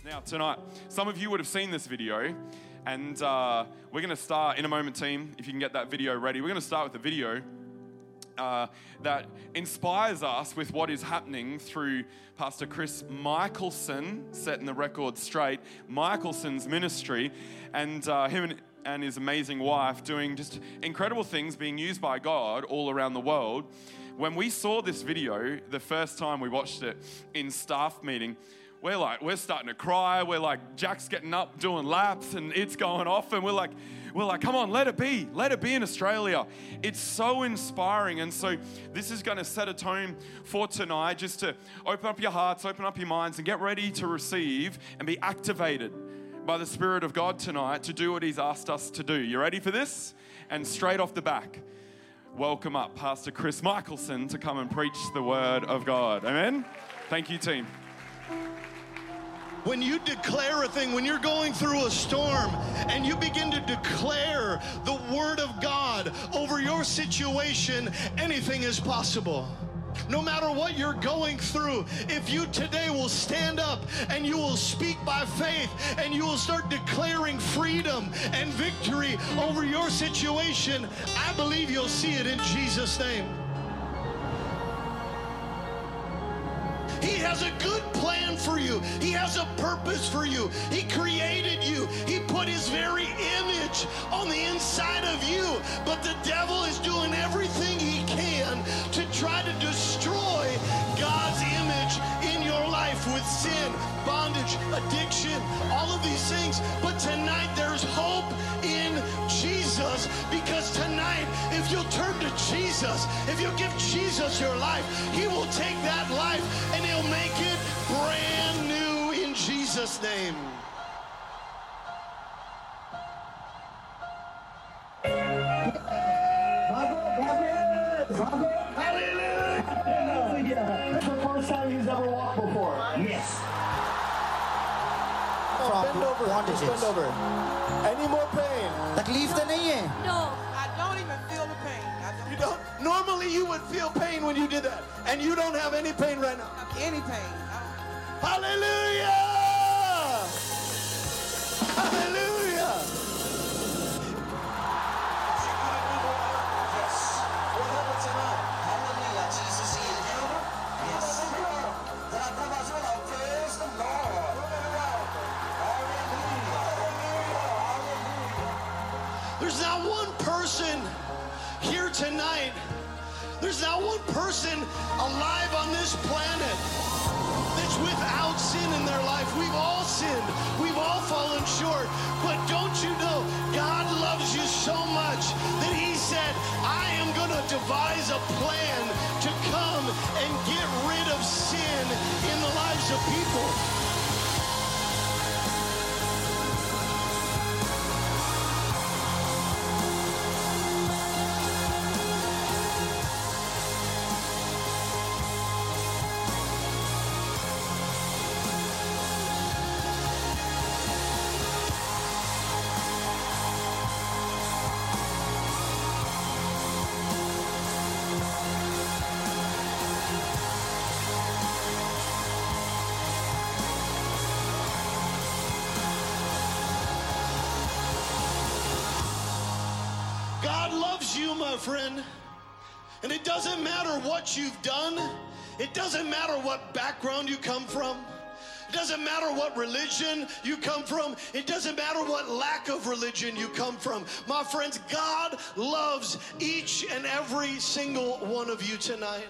Now, tonight, some of you would have seen this video, and we're going to start in a moment, team, if you can get that video ready. We're going to start with a video that inspires us with what is happening through Pastor Chris Michelson, setting the record straight, Michelson's ministry, and him and his amazing wife doing just incredible things, being used by God all around the world. When we saw this video, the first time we watched it in staff meeting, we're starting to cry. We're like, Jack's getting up, doing laps, and it's going off. And we're like, come on, let it be in Australia. It's so inspiring. And so this is going to set a tone for tonight, just to open up your hearts, open up your minds, and get ready to receive and be activated by the Spirit of God tonight to do what He's asked us to do. You ready for this? And straight off the back, welcome up Pastor Chris Michelson to come and preach the Word of God. Amen? Thank you, team. When you declare a thing, when you're going through a storm and you begin to declare the Word of God over your situation, anything is possible. No matter what you're going through, if you today will stand up and you will speak by faith and you will start declaring freedom and victory over your situation, I believe you'll see it in Jesus' name. He has a good plan for you. He has a purpose for you. He created you. He put His very image on the inside of you. But the devil is doing everything he can to try to destroy God's image in your life with sin, bondage, addiction, all of these things. But tonight there's hope in Jesus, because tonight, if you'll turn to Jesus, if you'll give Jesus your life, He will take that life and He'll make it brand new in Jesus' name. Hallelujah! That's the first time he's ever walked before. Yes. Bend over. Bend over. Any more pain? तकलीफ तो नहीं है? No, I don't even feel the pain. You don't? Normally you would feel pain when you did that, and you don't have any pain right now. have any pain. Hallelujah! Hallelujah! There's not one person here tonight, there's not one person alive on this planet that's without sin in their life. We've all sinned. We've all fallen short. But don't you know, God loves you so much that He said, I am going to devise a plan to come and get rid of sin in the lives of people. Friend, and it doesn't matter what you've done. It doesn't matter what background you come from. It doesn't matter what religion you come from. It doesn't matter what lack of religion you come from. My friends, God loves each and every single one of you tonight.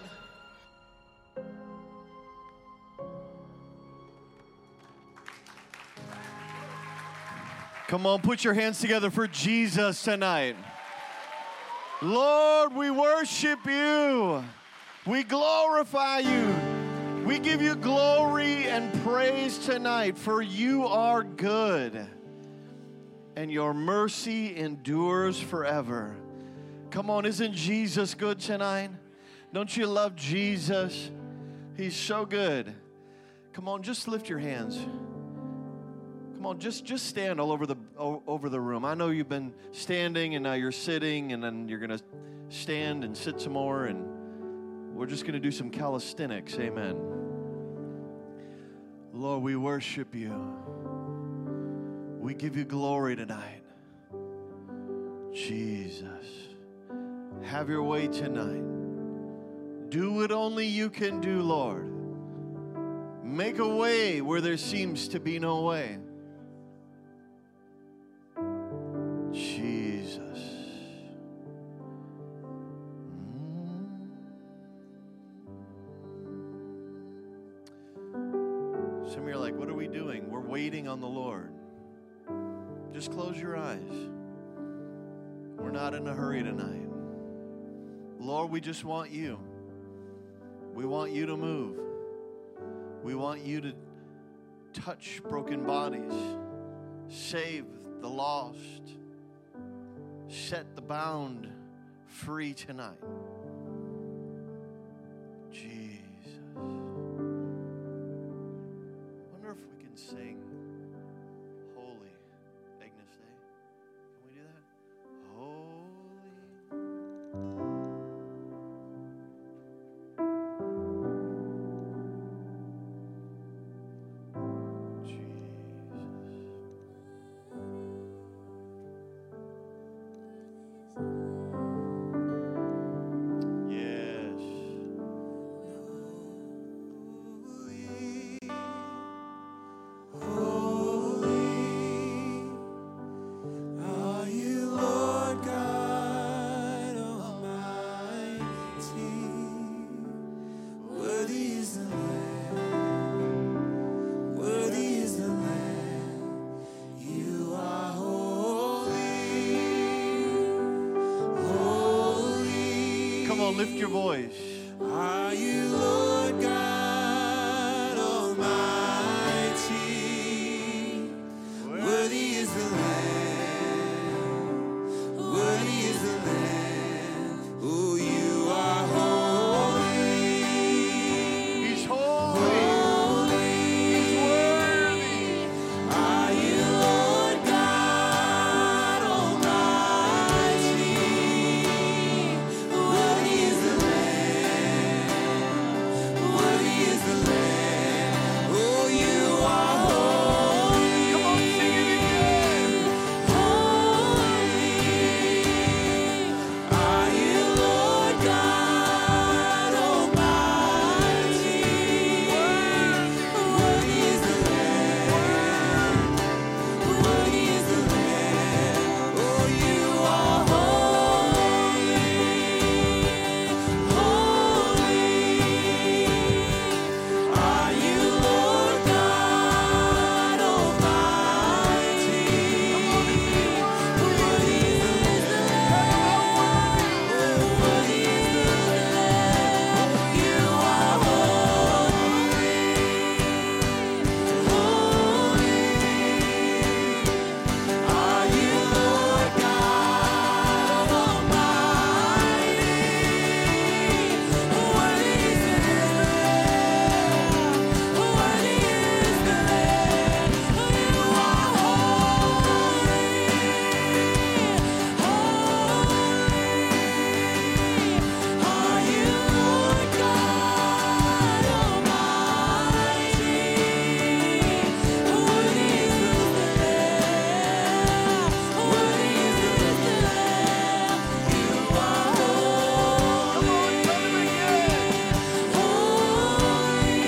Come on, put your hands together for Jesus tonight. Lord, we worship you. We glorify you. We give you glory and praise tonight, for you are good, and your mercy endures forever. Come on, isn't Jesus good tonight? Don't you love Jesus? He's so good. Come on, just lift your hands. Come on, just stand all over the room. I know you've been standing and now you're sitting, and then you're going to stand and sit some more, and we're just going to do some calisthenics. Amen. Lord, we worship you. We give you glory tonight. Jesus, have your way tonight. Do what only you can do, Lord. Make a way where there seems to be no way. Jesus. Some of you are like, what are we doing? We're waiting on the Lord. Just close your eyes. We're not in a hurry tonight. Lord, we just want you. We want you to move. We want you to touch broken bodies, save the lost, set the bound free tonight. Jesus. Wonder if we can sing Holy Agnes Day. Can we do that? Holy. Lift your voice. Are you Lord God Almighty? Worthy is the Lamb. Worthy is the Lamb. Oh, you are holy. He's holy. He's worthy. Are you Lord God Almighty? Worthy is the Lamb. Worthy is the Lamb. Oh, you are holy. Come on, sing it again. Holy. Are you Lord God Almighty? Worthy is the Lamb. Worthy is the Lamb. Oh, you are holy. Holy. Are you Lord God Almighty? Worthy is the Lamb. Worthy is the Lamb. You are holy. Holy. Are you Lord God Almighty? Worthy is the Lamb. Worthy is the Lamb. You are holy. Are you Lord God Almighty? Worthy is the Lamb. Worthy is the Lamb. You are holy. Holy.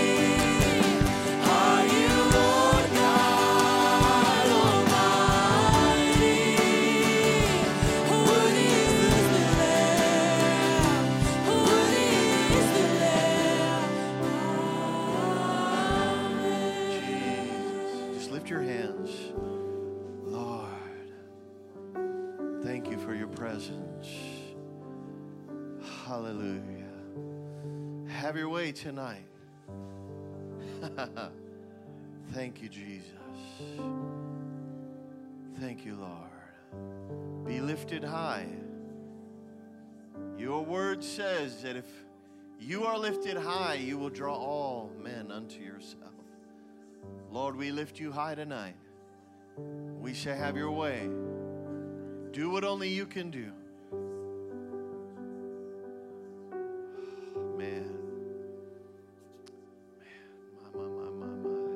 Are you Lord God Almighty? Worthy is the Lamb. Worthy is the Lamb. Jesus. Just lift your hands. Lord, thank you for your presence. Hallelujah. Have your way tonight. Thank you, Jesus. Thank you, Lord. Be lifted high. Your word says that if you are lifted high, you will draw all men unto yourself. Lord, we lift you high tonight. We say, have your way. Do what only you can do. Man. My.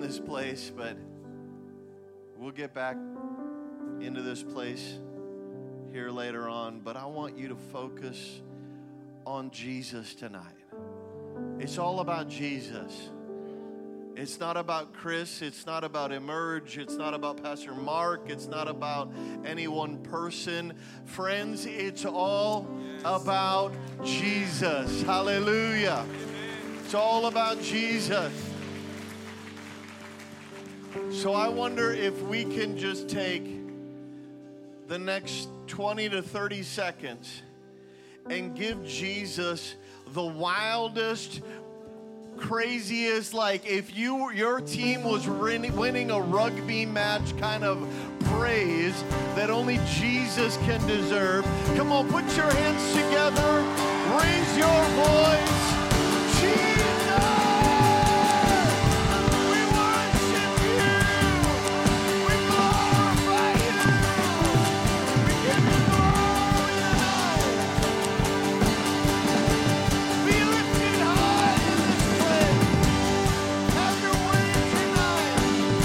this place, but we'll get back into this place here later on. But I want you to focus on Jesus tonight. It's all about Jesus. It's not about Chris. It's not about Emerge. It's not about Pastor Mark. It's not about any one person. Friends, it's all about Jesus. Hallelujah. It's all about Jesus. So I wonder if we can just take the next 20 to 30 seconds and give Jesus the wildest, craziest, like if your team was winning a rugby match kind of praise that only Jesus can deserve. Come on, put your hands together, raise your voice. Jesus, we worship you, we glorify you, we give you glory tonight. Be lifted high in this place. Have your way tonight.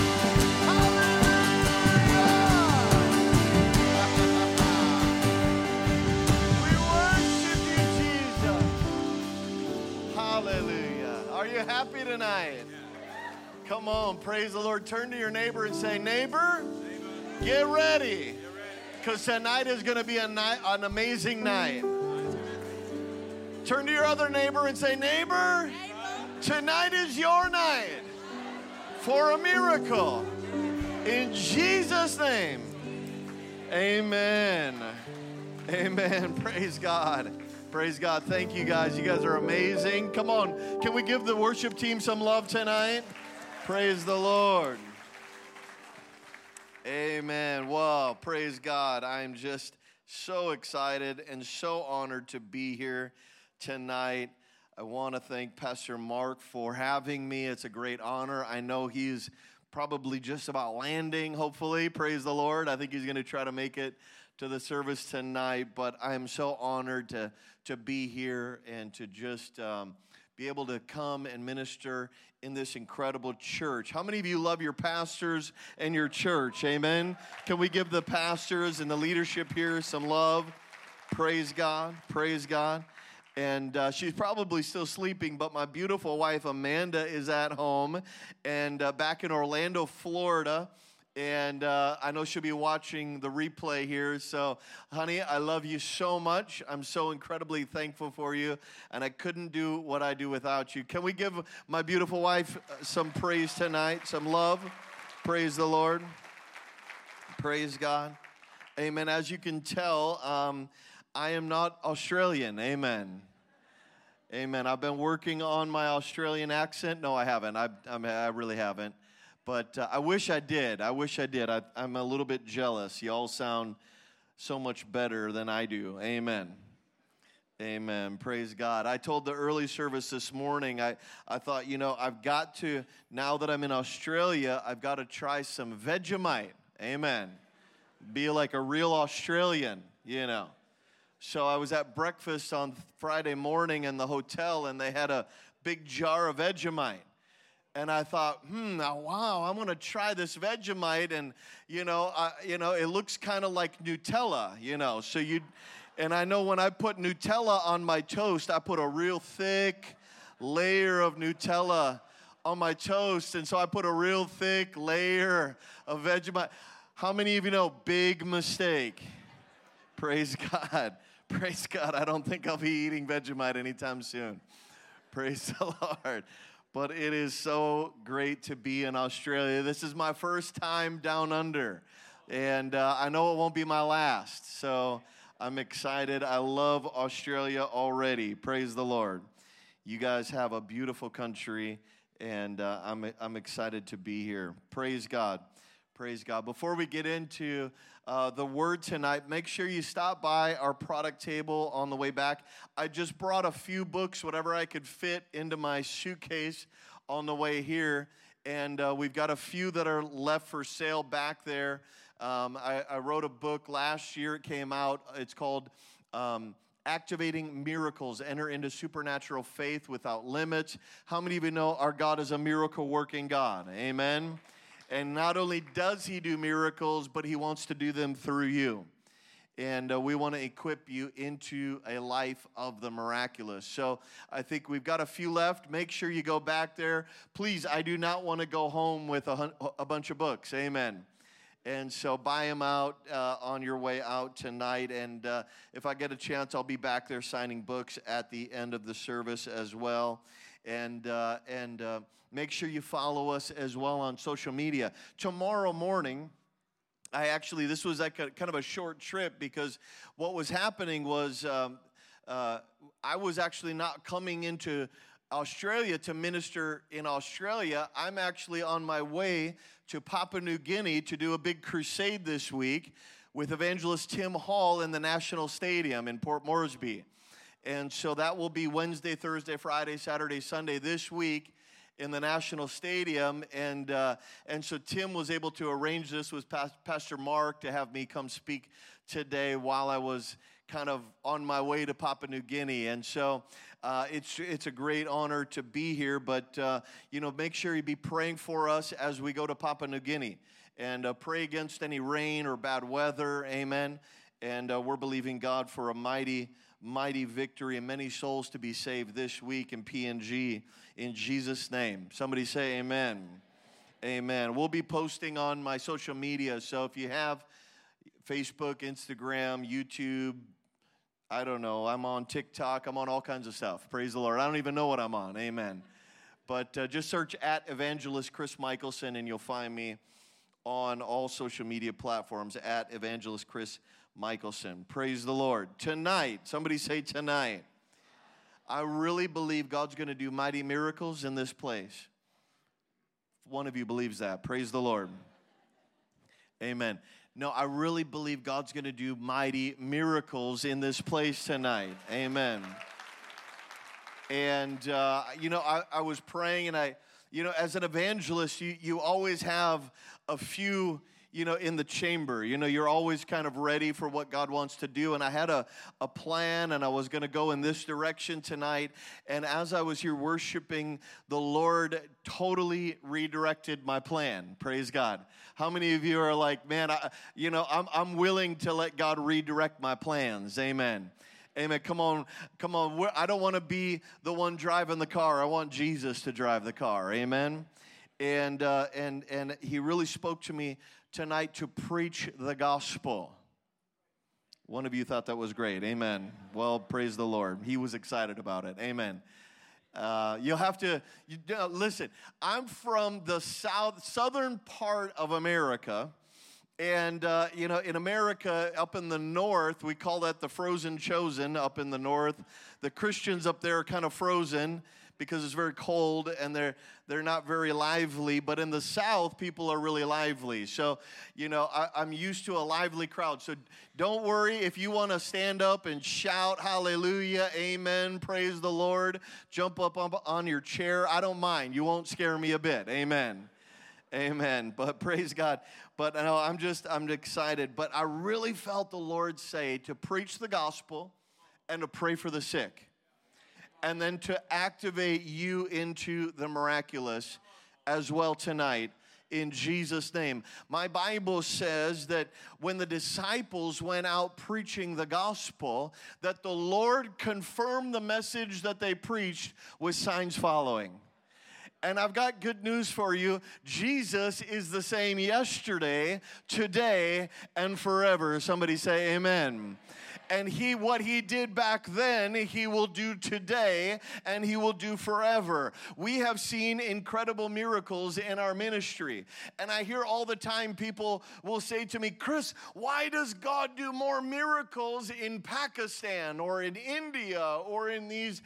Hallelujah. We worship you, Jesus. Hallelujah. Are you happy tonight? Come on, praise the Lord. Turn to your neighbor and say, neighbor, get ready. Because tonight is going to be an amazing night. Turn to your other neighbor and say, neighbor, tonight is your night for a miracle. In Jesus' name, amen. Amen. Praise God. Praise God. Thank you guys. You guys are amazing. Come on. Can we give the worship team some love tonight? Praise the Lord. Amen. Wow. Praise God. I'm just so excited and so honored to be here tonight. I want to thank Pastor Mark for having me. It's a great honor. I know he's probably just about landing, hopefully. Praise the Lord. I think he's going to try to make it to the service tonight, but I am so honored to be here and to just be able to come and minister in this incredible church. How many of you love your pastors and your church? Amen. Can we give the pastors and the leadership here some love? Praise God. Praise God. And she's probably still sleeping, but my beautiful wife, Amanda, is at home and back in Orlando, Florida. And I know she'll be watching the replay here. So, honey, I love you so much. I'm so incredibly thankful for you. And I couldn't do what I do without you. Can we give my beautiful wife some praise tonight, some love? Praise the Lord. Praise God. Amen. As you can tell, I am not Australian. Amen. Amen. I've been working on my Australian accent. No, I haven't. I really haven't. But I wish I did. I'm a little bit jealous. You all sound so much better than I do. Amen. Amen. Praise God. I told the early service this morning, I thought, I've got to, now that I'm in Australia, I've got to try some Vegemite. Amen. Be like a real Australian, So I was at breakfast on Friday morning in the hotel, and they had a big jar of Vegemite. And I thought, wow, I'm going to try this Vegemite. And, it looks kind of like Nutella, So and I know when I put Nutella on my toast, I put a real thick layer of Nutella on my toast. And so I put a real thick layer of Vegemite. How many of you know, big mistake? Praise God. Praise God. I don't think I'll be eating Vegemite anytime soon. Praise the Lord. But it is so great to be in Australia. This is my first time down under. And I know it won't be my last. So I'm excited. I love Australia already. Praise the Lord. You guys have a beautiful country. And I'm excited to be here. Praise God. Praise God. Before we get into the word tonight, make sure you stop by our product table on the way back. I just brought a few books, whatever I could fit into my suitcase on the way here. And we've got a few that are left for sale back there. I wrote a book last year. It came out. It's called activating miracles. Enter into supernatural faith without limits. How many of you know our God is a miracle-working God? Amen. And not only does He do miracles, but He wants to do them through you. And we want to equip you into a life of the miraculous. So I think we've got a few left. Make sure you go back there. Please, I do not want to go home with a bunch of books. Amen. And so buy them out on your way out tonight. And if I get a chance, I'll be back there signing books at the end of the service as well. And make sure you follow us as well on social media. Tomorrow morning, this was like kind of a short trip because what was happening was I was actually not coming into Australia to minister in Australia. I'm actually on my way to Papua New Guinea to do a big crusade this week with evangelist Tim Hall in the National Stadium in Port Moresby. And so that will be Wednesday, Thursday, Friday, Saturday, Sunday this week in the National Stadium. And so Tim was able to arrange this with Pastor Mark to have me come speak today while I was kind of on my way to Papua New Guinea. And so it's a great honor to be here, but make sure you be praying for us as we go to Papua New Guinea, and pray against any rain or bad weather. Amen. And we're believing God for a mighty victory and many souls to be saved this week in PNG in Jesus' name. Somebody say amen. Amen. We'll be posting on my social media, so if you have Facebook, Instagram, YouTube, I don't know, I'm on TikTok, I'm on all kinds of stuff. Praise the Lord. I don't even know what I'm on. Amen. But just search at Evangelist Chris Michelson, and you'll find me on all social media platforms at Evangelist Chris Michelson. Praise the Lord. Tonight, somebody say tonight, I really believe God's going to do mighty miracles in this place. One of you believes that. Praise the Lord. Amen. No, I really believe God's going to do mighty miracles in this place tonight. Amen. And, I was praying, and as an evangelist, you always have a few, in the chamber. You're always kind of ready for what God wants to do. And I had a plan, and I was going to go in this direction tonight. And as I was here worshiping, the Lord totally redirected my plan. Praise God. How many of you are like, man, I'm willing to let God redirect my plans? Amen. Amen. Come on. I don't want to be the one driving the car. I want Jesus to drive the car. Amen. And He really spoke to me tonight to preach the gospel. One of you thought that was great. Amen. Well, praise the Lord. He was excited about it. Amen. You'll have to listen. I'm from the southern part of America. And, in America, up in the north, we call that the frozen chosen up in the north. The Christians up there are kind of frozen because it's very cold and they're not very lively. But in the south, people are really lively. So, I'm used to a lively crowd. So don't worry if you want to stand up and shout hallelujah, amen, praise the Lord, jump up on your chair. I don't mind. You won't scare me a bit. Amen. Amen. But praise God. But no, I'm excited. But I really felt the Lord say to preach the gospel and to pray for the sick. And then to activate you into the miraculous as well tonight in Jesus' name. My Bible says that when the disciples went out preaching the gospel, that the Lord confirmed the message that they preached with signs following. And I've got good news for you. Jesus is the same yesterday, today, and forever. Somebody say amen. And what he did back then, he will do today, and he will do forever. We have seen incredible miracles in our ministry. And I hear all the time people will say to me, Chris, why does God do more miracles in Pakistan or in India or in these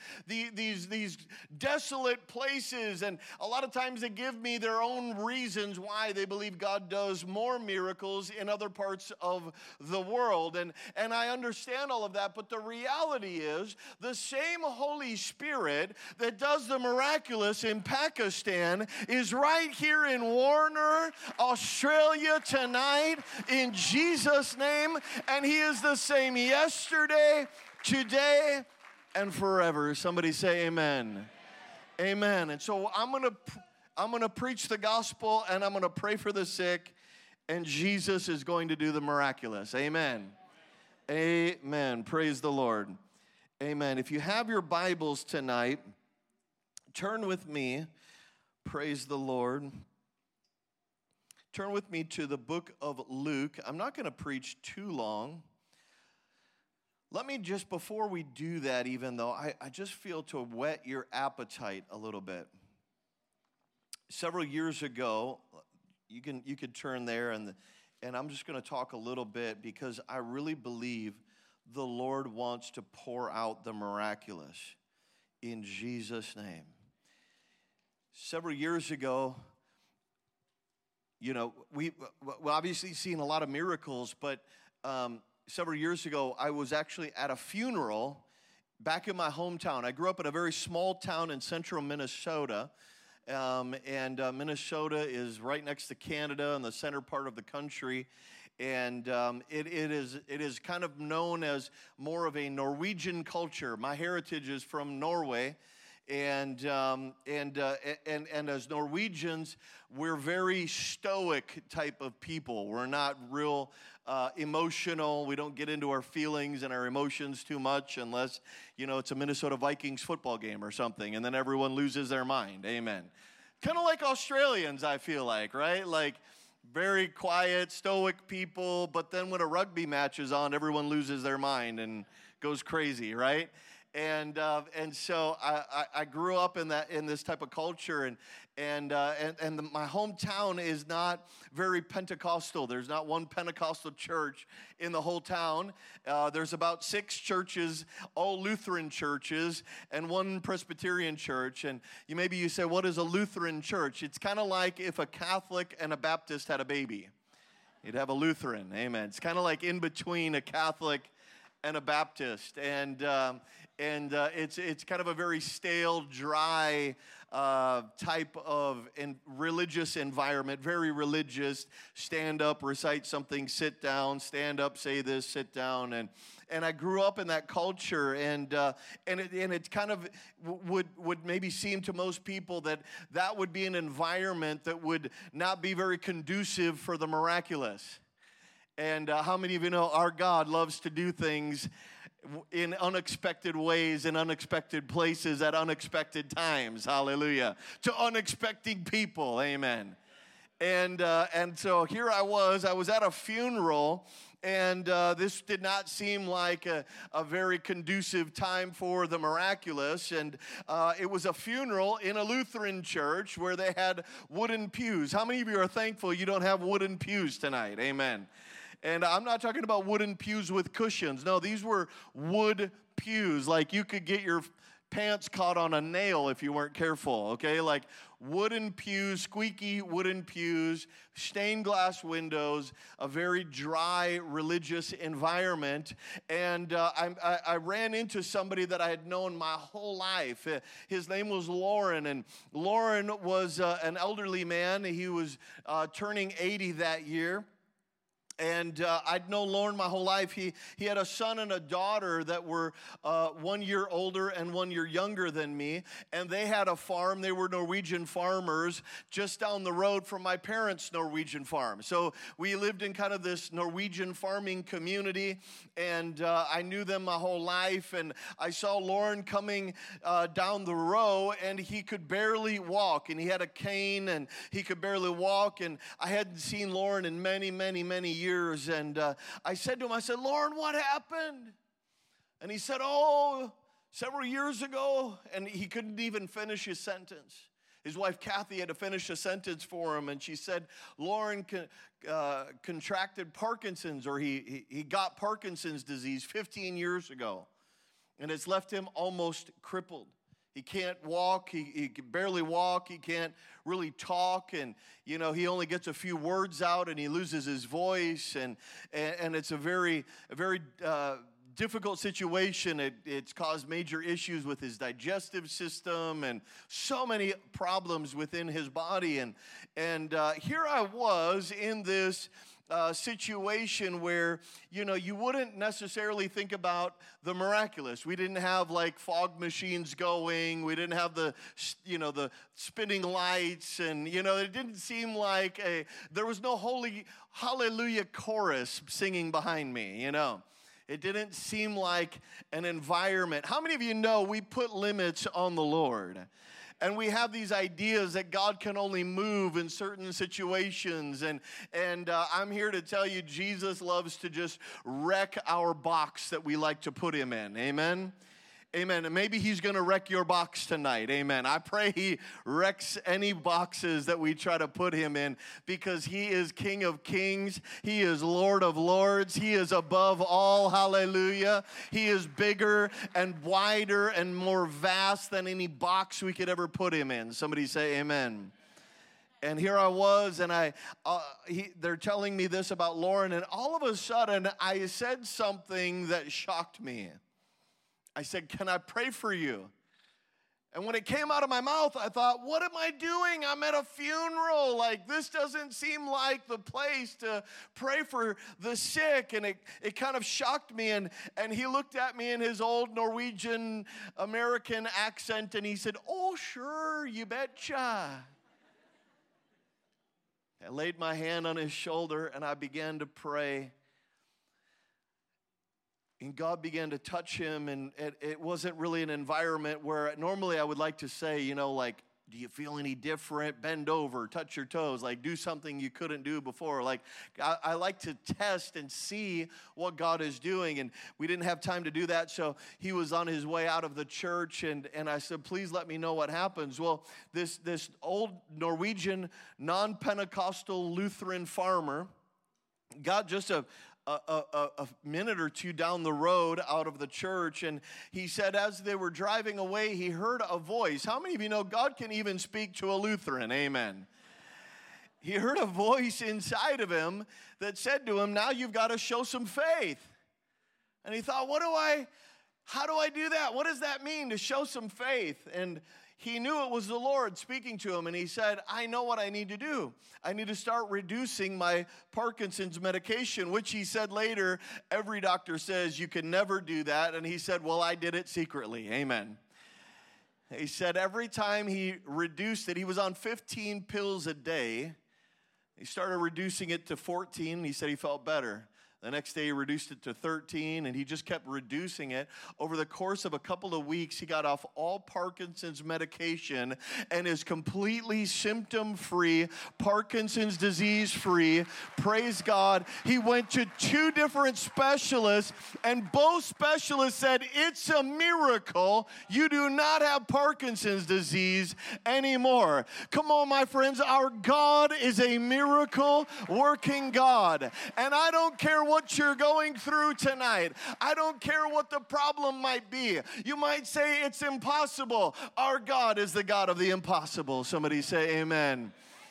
desolate places? And a lot of times they give me their own reasons why they believe God does more miracles in other parts of the world. And I understand all of that, but the reality is the same Holy Spirit that does the miraculous in Pakistan is right here in Warner, Australia tonight in Jesus' name, and he is the same yesterday, today and forever. Somebody say amen. Amen. And so I'm going to preach the gospel, and I'm going to pray for the sick, and Jesus is going to do the miraculous. Amen. Amen. Praise the Lord. Amen. If you have your Bibles tonight, turn with me. Praise the Lord. Turn with me to the book of Luke. I'm not going to preach too long. Let me just, before we do that even though, I just feel to whet your appetite a little bit. Several years ago, you could turn there, and I'm just going to talk a little bit because I really believe the Lord wants to pour out the miraculous in Jesus' name. Several years ago, we obviously seen a lot of miracles, but several years ago, I was actually at a funeral back in my hometown. I grew up in a very small town in central Minnesota. Minnesota is right next to Canada in the center part of the country, and it is kind of known as more of a Norwegian culture. My heritage is from Norway, and as Norwegians, we're very stoic type of people. We're not real emotional. We don't get into our feelings and our emotions too much unless, it's a Minnesota Vikings football game or something, and then everyone loses their mind. Amen. Kind of like Australians, I feel like, right? Like very quiet, stoic people, but then when a rugby match is on, everyone loses their mind and goes crazy, right? And so I grew up in this type of culture, and my hometown is not very Pentecostal. There's not one Pentecostal church in the whole town. There's about 6 churches, all Lutheran churches, and 1 Presbyterian church. And maybe you say, what is a Lutheran church? It's kind of like if a Catholic and a Baptist had a baby. You'd have a Lutheran. Amen. It's kind of like in between a Catholic and a Baptist, and it's kind of a very stale, dry type of religious environment, very religious. Stand up, recite something, sit down, stand up, say this, sit down, and I grew up in that culture, and it kind of would maybe seem to most people that would be an environment that would not be very conducive for the miraculous. And how many of you know our God loves to do things in unexpected ways, in unexpected places, at unexpected times? Hallelujah. To unexpected people. Amen. And so here I was at a funeral, and this did not seem like a very conducive time for the miraculous. And it was a funeral in a Lutheran church where they had wooden pews. How many of you are thankful you don't have wooden pews tonight? Amen. And I'm not talking about wooden pews with cushions. No, these were wood pews. Like you could get your pants caught on a nail if you weren't careful, okay? Like wooden pews, squeaky wooden pews, stained glass windows, a very dry religious environment. And I ran into somebody that I had known my whole life. His name was Lauren, and Lauren was an elderly man. He was turning 80 that year. And I'd known Lauren my whole life. He had a son and a daughter that were 1 year older and 1 year younger than me. And they had a farm. They were Norwegian farmers just down the road from my parents' Norwegian farm. So we lived in kind of this Norwegian farming community. And I knew them my whole life. And I saw Lauren coming down the row, and he could barely walk. And he had a cane, and he could barely walk. And I hadn't seen Lauren in many, many, many years. And I said to him, Lauren, what happened? And he said, several years ago. And he couldn't even finish his sentence. His wife, Kathy, had to finish a sentence for him. And she said, Lauren contracted Parkinson's, or he got Parkinson's disease 15 years ago. And it's left him almost crippled. He can't walk. He can barely walk. He can't really talk. And, he only gets a few words out, and he loses his voice. And it's a very difficult situation. It's caused major issues with his digestive system and so many problems within his body. And here I was in this situation where, you wouldn't necessarily think about the miraculous. We didn't have like fog machines going. We didn't have the spinning lights. And, it didn't seem like there was no holy hallelujah chorus singing behind me, It didn't seem like an environment. How many of you know we put limits on the Lord? And we have these ideas that God can only move in certain situations. And I'm here to tell you, Jesus loves to just wreck our box that we like to put him in. Amen? Amen. And maybe he's going to wreck your box tonight. Amen. I pray he wrecks any boxes that we try to put him in, because he is King of Kings. He is Lord of Lords. He is above all. Hallelujah. He is bigger and wider and more vast than any box we could ever put him in. Somebody say amen. And here I was, and they're telling me this about Lauren, and all of a sudden I said something that shocked me. I said, "Can I pray for you?" And when it came out of my mouth, I thought, what am I doing? I'm at a funeral. Like, this doesn't seem like the place to pray for the sick. And it kind of shocked me. And he looked at me in his old Norwegian American accent, and he said, "Oh, sure, you betcha." I laid my hand on his shoulder, and I began to pray. And God began to touch him, and it wasn't really an environment where normally I would like to say, like, do you feel any different? Bend over, touch your toes, like do something you couldn't do before. Like, I like to test and see what God is doing, and we didn't have time to do that, so he was on his way out of the church, and I said, "Please let me know what happens." Well, this old Norwegian, non-Pentecostal Lutheran farmer got just a minute or two down the road out of the church, and he said as they were driving away, he heard a voice. How many of you know God can even speak to a Lutheran? Amen. He heard a voice inside of him that said to him, "Now you've got to show some faith." And he thought, how do I do that? What does that mean, to show some faith? And he knew it was the Lord speaking to him, and he said, "I know what I need to do. I need to start reducing my Parkinson's medication," which he said later, every doctor says you can never do that. And he said, "Well, I did it secretly." Amen. He said every time he reduced it, he was on 15 pills a day. He started reducing it to 14, and he said he felt better. The next day, he reduced it to 13, and he just kept reducing it. Over the course of a couple of weeks, he got off all Parkinson's medication and is completely symptom-free, Parkinson's disease-free. Praise God. He went to 2 different specialists, and both specialists said, "It's a miracle. You do not have Parkinson's disease anymore." Come on, my friends. Our God is a miracle-working God, and I don't care what you're going through tonight. I don't care what the problem might be. You might say it's impossible. Our God is the God of the impossible. Somebody say amen.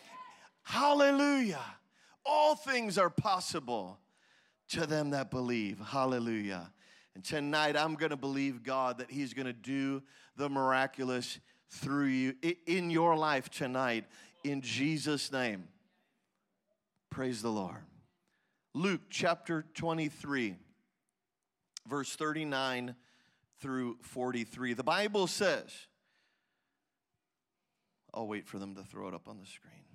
Hallelujah. All things are possible to them that believe. Hallelujah. And tonight I'm going to believe God that he's going to do the miraculous through you in your life tonight, in Jesus' name. Praise the Lord. Luke chapter 23, verse 39 through 43. The Bible says, I'll wait for them to throw it up on the screen.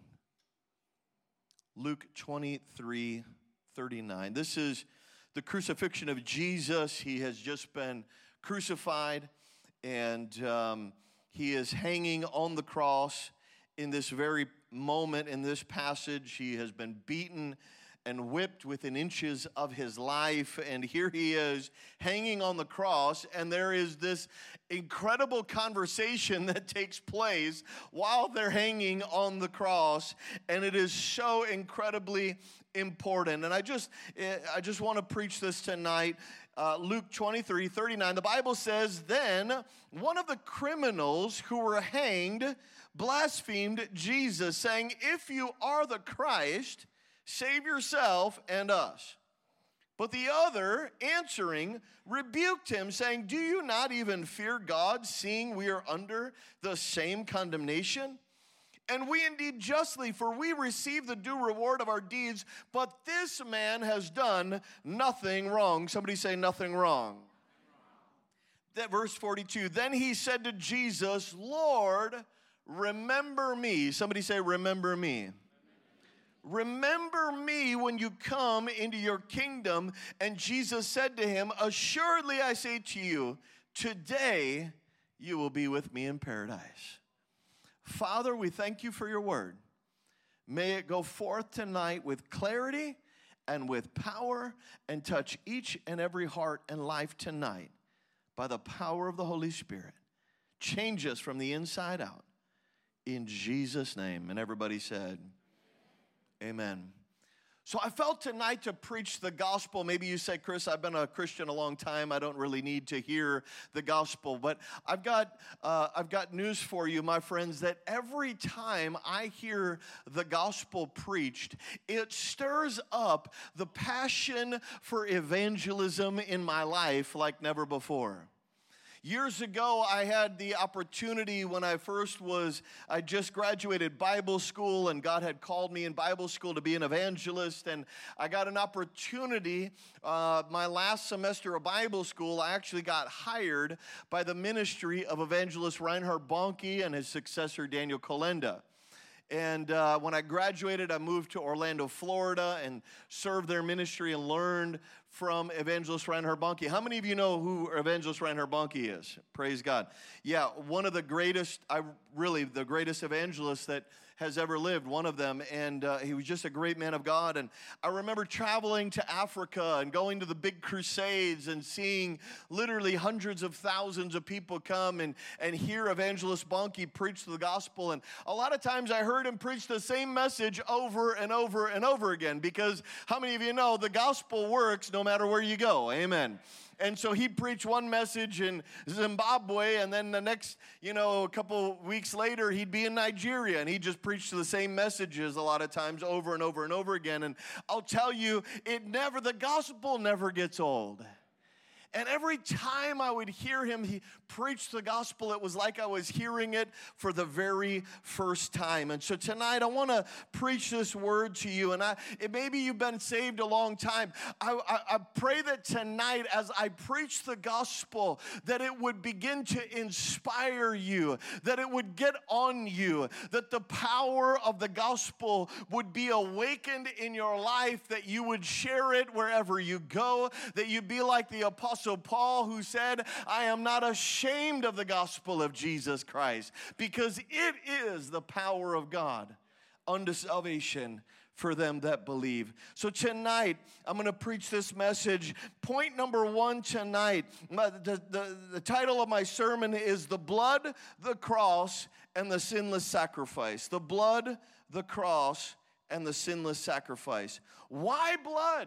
Luke 23, 39. This is the crucifixion of Jesus. He has just been crucified, and he is hanging on the cross in this very moment. In this passage, he has been beaten and whipped within inches of his life, and here he is hanging on the cross, and there is this incredible conversation that takes place while they're hanging on the cross, and it is so incredibly important. And I just want to preach this tonight. Luke 23, 39, the Bible says, "Then one of the criminals who were hanged blasphemed Jesus, saying, 'If you are the Christ, save yourself and us.' But the other, answering, rebuked him, saying, 'Do you not even fear God, seeing we are under the same condemnation? And we indeed justly, for we receive the due reward of our deeds, but this man has done nothing wrong. Somebody say nothing wrong. That verse 42, then he said to Jesus, Lord, remember me. Somebody say, remember me. Remember me when you come into your kingdom. And Jesus said to him, assuredly I say to you, today you will be with me in paradise. Father, we thank you for your word. May it go forth tonight with clarity and with power and touch each and every heart and life tonight by the power of the Holy Spirit. Change us from the inside out. In Jesus' name. And everybody said, amen. So I felt tonight to preach the gospel. Maybe you say, Chris, I've been a Christian a long time. I don't really need to hear the gospel. But I've got news for you, my friends, that every time I hear the gospel preached, it stirs up the passion for evangelism in my life like never before. Years ago, I had the opportunity when I just graduated Bible school, and God had called me in Bible school to be an evangelist, and I got an opportunity. My last semester of Bible school, I actually got hired by the ministry of evangelist Reinhard Bonnke and his successor, Daniel Kolenda. And when I graduated, I moved to Orlando, Florida, and served their ministry and learned from evangelist Reinhard Bonnke. How many of you know who evangelist Reinhard Bonnke is? Praise God. Yeah, one of the greatest, the greatest evangelist that has ever lived, one of them, and he was just a great man of God. And I remember traveling to Africa and going to the big crusades and seeing literally hundreds of thousands of people come and hear evangelist Bonnke preach the gospel. And a lot of times I heard him preach the same message over and over and over again, because how many of you know the gospel works no matter where you go? Amen. And so he'd preach one message in Zimbabwe, and then the next, a couple weeks later, he'd be in Nigeria, and he'd just preach the same messages a lot of times over and over and over again. And I'll tell you, the gospel never gets old. And every time I would hear him, he preached the gospel, it was like I was hearing it for the very first time. And so tonight, I want to preach this word to you. And maybe you've been saved a long time. I pray that tonight, as I preach the gospel, that it would begin to inspire you, that it would get on you, that the power of the gospel would be awakened in your life, that you would share it wherever you go, that you'd be like the Apostle Paul, who said, I am not ashamed of the gospel of Jesus Christ, because it is the power of God unto salvation for them that believe. So tonight, I'm going to preach this message. Point number one tonight, the title of my sermon is The Blood, the Cross, and the Sinless Sacrifice. The blood, the cross, and the sinless sacrifice. Why blood?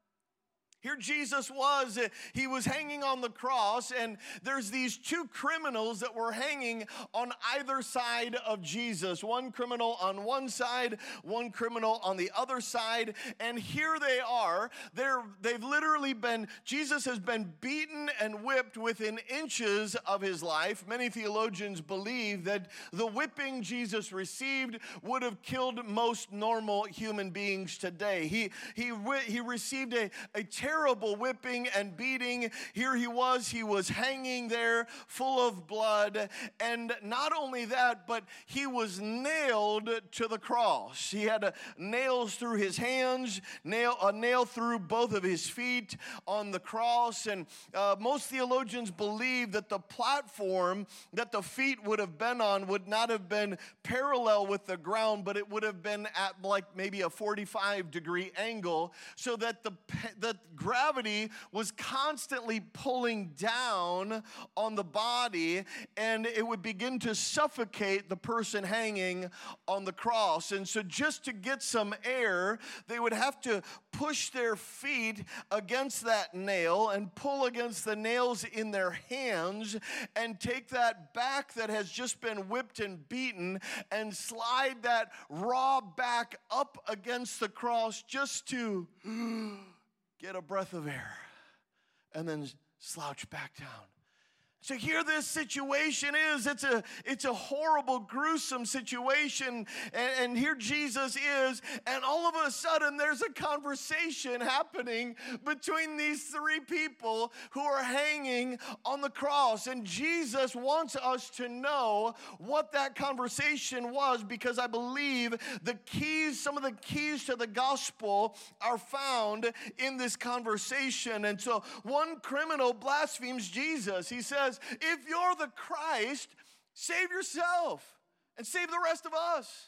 Here Jesus was, he was hanging on the cross, and there's these two criminals that were hanging on either side of Jesus. One criminal on one side, one criminal on the other side, and here they are. They've literally Jesus has been beaten and whipped within inches of his life. Many theologians believe that the whipping Jesus received would have killed most normal human beings today. He received a terrible whipping and beating. Here he was hanging there full of blood. And not only that, but he was nailed to the cross. He had nails through his hands, a nail through both of his feet on the cross. And most theologians believe that the platform that the feet would have been on would not have been parallel with the ground, but it would have been at like maybe a 45-degree angle, so that the gravity was constantly pulling down on the body, and it would begin to suffocate the person hanging on the cross. And so just to get some air, they would have to push their feet against that nail and pull against the nails in their hands and take that back that has just been whipped and beaten and slide that raw back up against the cross just to get a breath of air, and then slouch back down. So here this situation is, it's a horrible, gruesome situation, and here Jesus is, and all of a sudden there's a conversation happening between these three people who are hanging on the cross, and Jesus wants us to know what that conversation was, because I believe some of the keys to the gospel are found in this conversation. And so one criminal blasphemes Jesus. He says, if you're the Christ, save yourself and save the rest of us.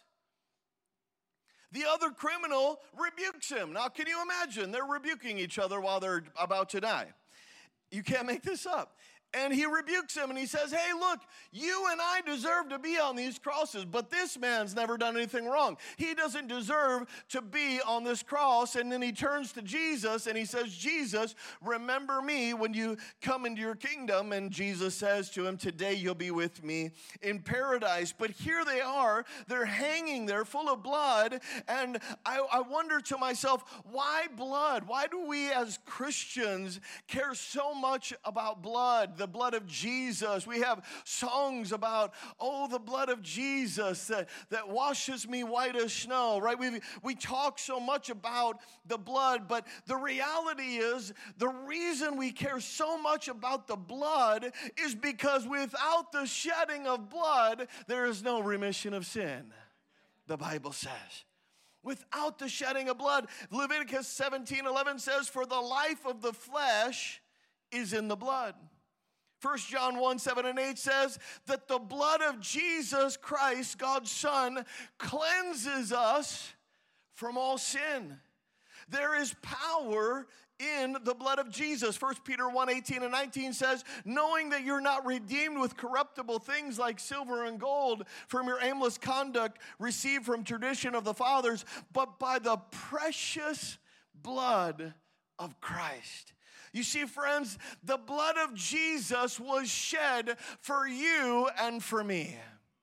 The other criminal rebukes him. Now, can you imagine? They're rebuking each other while they're about to die. You can't make this up. And he rebukes him and he says, hey, look, you and I deserve to be on these crosses, but this man's never done anything wrong. He doesn't deserve to be on this cross. And then he turns to Jesus and he says, Jesus, remember me when you come into your kingdom. And Jesus says to him, today you'll be with me in paradise. But here they are, they're hanging there full of blood. And I wonder to myself, why blood? Why do we as Christians care so much about blood? The blood of Jesus. We have songs about, oh, the blood of Jesus that washes me white as snow, right? We talk so much about the blood, but the reality is the reason we care so much about the blood is because without the shedding of blood, there is no remission of sin, the Bible says. Without the shedding of blood, Leviticus 17:11 says, for the life of the flesh is in the blood. 1 John 1:7-8 says that the blood of Jesus Christ, God's Son, cleanses us from all sin. There is power in the blood of Jesus. 1 Peter 1:18-19 says, knowing that you're not redeemed with corruptible things like silver and gold from your aimless conduct received from tradition of the fathers, but by the precious blood of Christ. You see, friends, the blood of Jesus was shed for you and for me.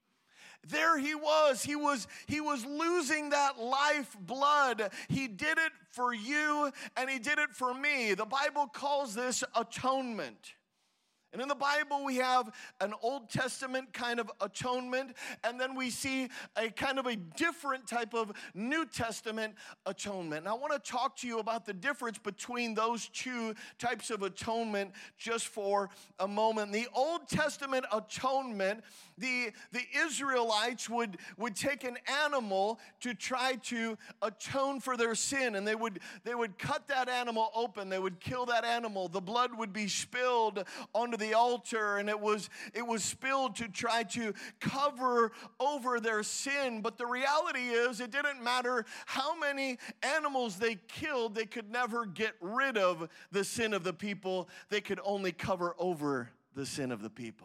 There he was losing that life blood. He did it for you and he did it for me. The Bible calls this atonement. And in the Bible, we have an Old Testament kind of atonement, and then we see a kind of a different type of New Testament atonement. And I want to talk to you about the difference between those two types of atonement just for a moment. The Old Testament atonement, the Israelites would take an animal to try to atone for their sin, and they would cut that animal open. They would kill that animal. The blood would be spilled onto the altar, and it was spilled to try to cover over their sin. But the reality is, it didn't matter how many animals they killed, they could never get rid of the sin of the people. They could only cover over the sin of the people.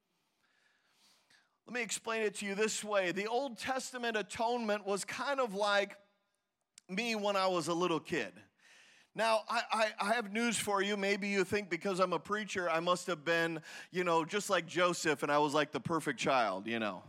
Let me explain it to you this way. The Old Testament atonement was kind of like me when I was a little kid. Now, I have news for you. Maybe you think because I'm a preacher, I must have been, just like Joseph, and I was like the perfect child,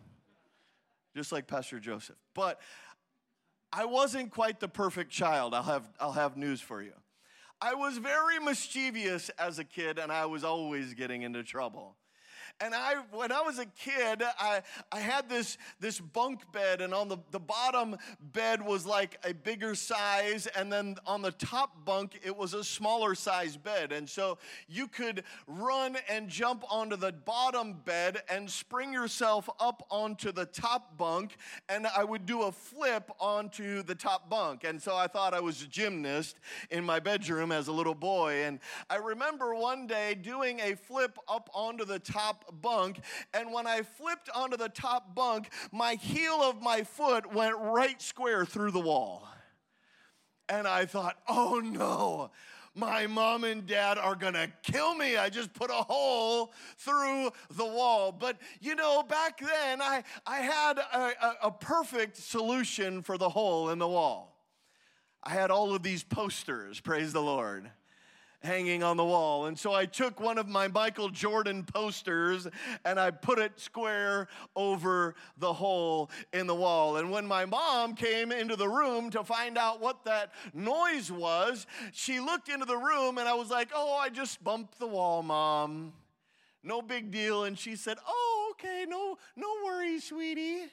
just like Pastor Joseph. But I wasn't quite the perfect child. I'll have news for you. I was very mischievous as a kid, and I was always getting into trouble. And when I was a kid, I had this bunk bed, and on the bottom bed was like a bigger size, and then on the top bunk, it was a smaller size bed. And so you could run and jump onto the bottom bed and spring yourself up onto the top bunk, and I would do a flip onto the top bunk. And so I thought I was a gymnast in my bedroom as a little boy. And I remember one day doing a flip up onto the top bunk, and when I flipped onto the top bunk, my heel of my foot went right square through the wall. And I thought, oh no, my mom and dad are gonna kill me. I just put a hole through the wall. But back then I had a perfect solution for the hole in the wall. I had all of these posters, praise the Lord, hanging on the wall. And so I took one of my Michael Jordan posters and I put it square over the hole in the wall. And when my mom came into the room to find out what that noise was, she looked into the room and I was like, oh, I just bumped the wall, Mom. no big deal. And she said, oh, okay, no worries, sweetie.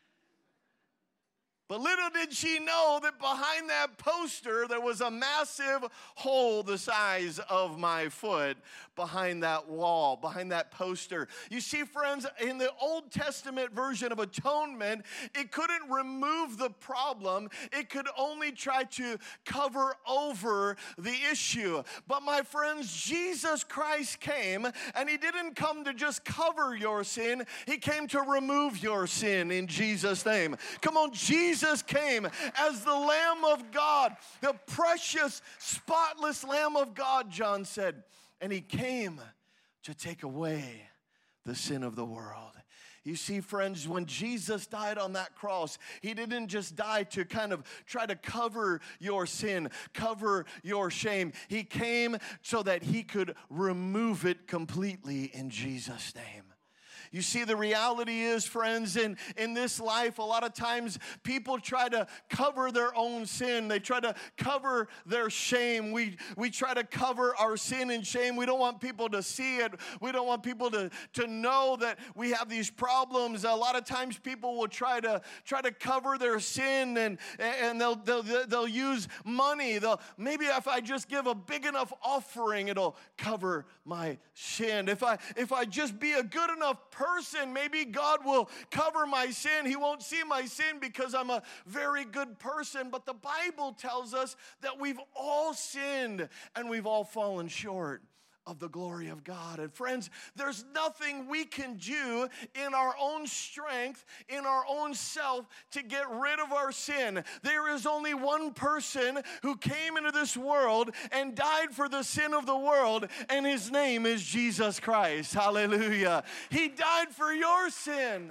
But little did she know that behind that poster, there was a massive hole the size of my foot behind that wall, behind that poster. You see, friends, in the Old Testament version of atonement, it couldn't remove the problem. It could only try to cover over the issue. But my friends, Jesus Christ came, and he didn't come to just cover your sin. He came to remove your sin in Jesus' name. Come on, Jesus came as the Lamb of God, the precious, spotless Lamb of God, John said. And he came to take away the sin of the world. You see, friends, when Jesus died on that cross, he didn't just die to kind of try to cover your sin, cover your shame. He came so that he could remove it completely in Jesus' name. You see, the reality is, friends, in this life, a lot of times people try to cover their own sin. They try to cover their shame. We try to cover our sin and shame. We don't want people to see it. We don't want people to know that we have these problems. A lot of times people will try to cover their sin, and they'll use money. Maybe if I just give a big enough offering, it'll cover my sin. If I just be a good enough person, maybe God will cover my sin. He won't see my sin because I'm a very good person. But the Bible tells us that we've all sinned and we've all fallen short of the glory of God. And friends, there's nothing we can do in our own strength, in our own self, to get rid of our sin. There is only one person who came into this world and died for the sin of the world, and his name is Jesus Christ. Hallelujah. He died for your sin.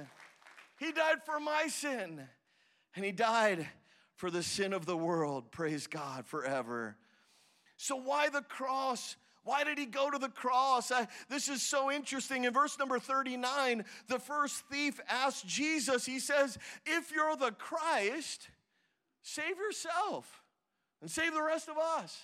He died for my sin. And he died for the sin of the world. Praise God forever. So why the cross? Why did he go to the cross? This is so interesting. In verse number 39, the first thief asked Jesus, he says, if you're the Christ, save yourself and save the rest of us.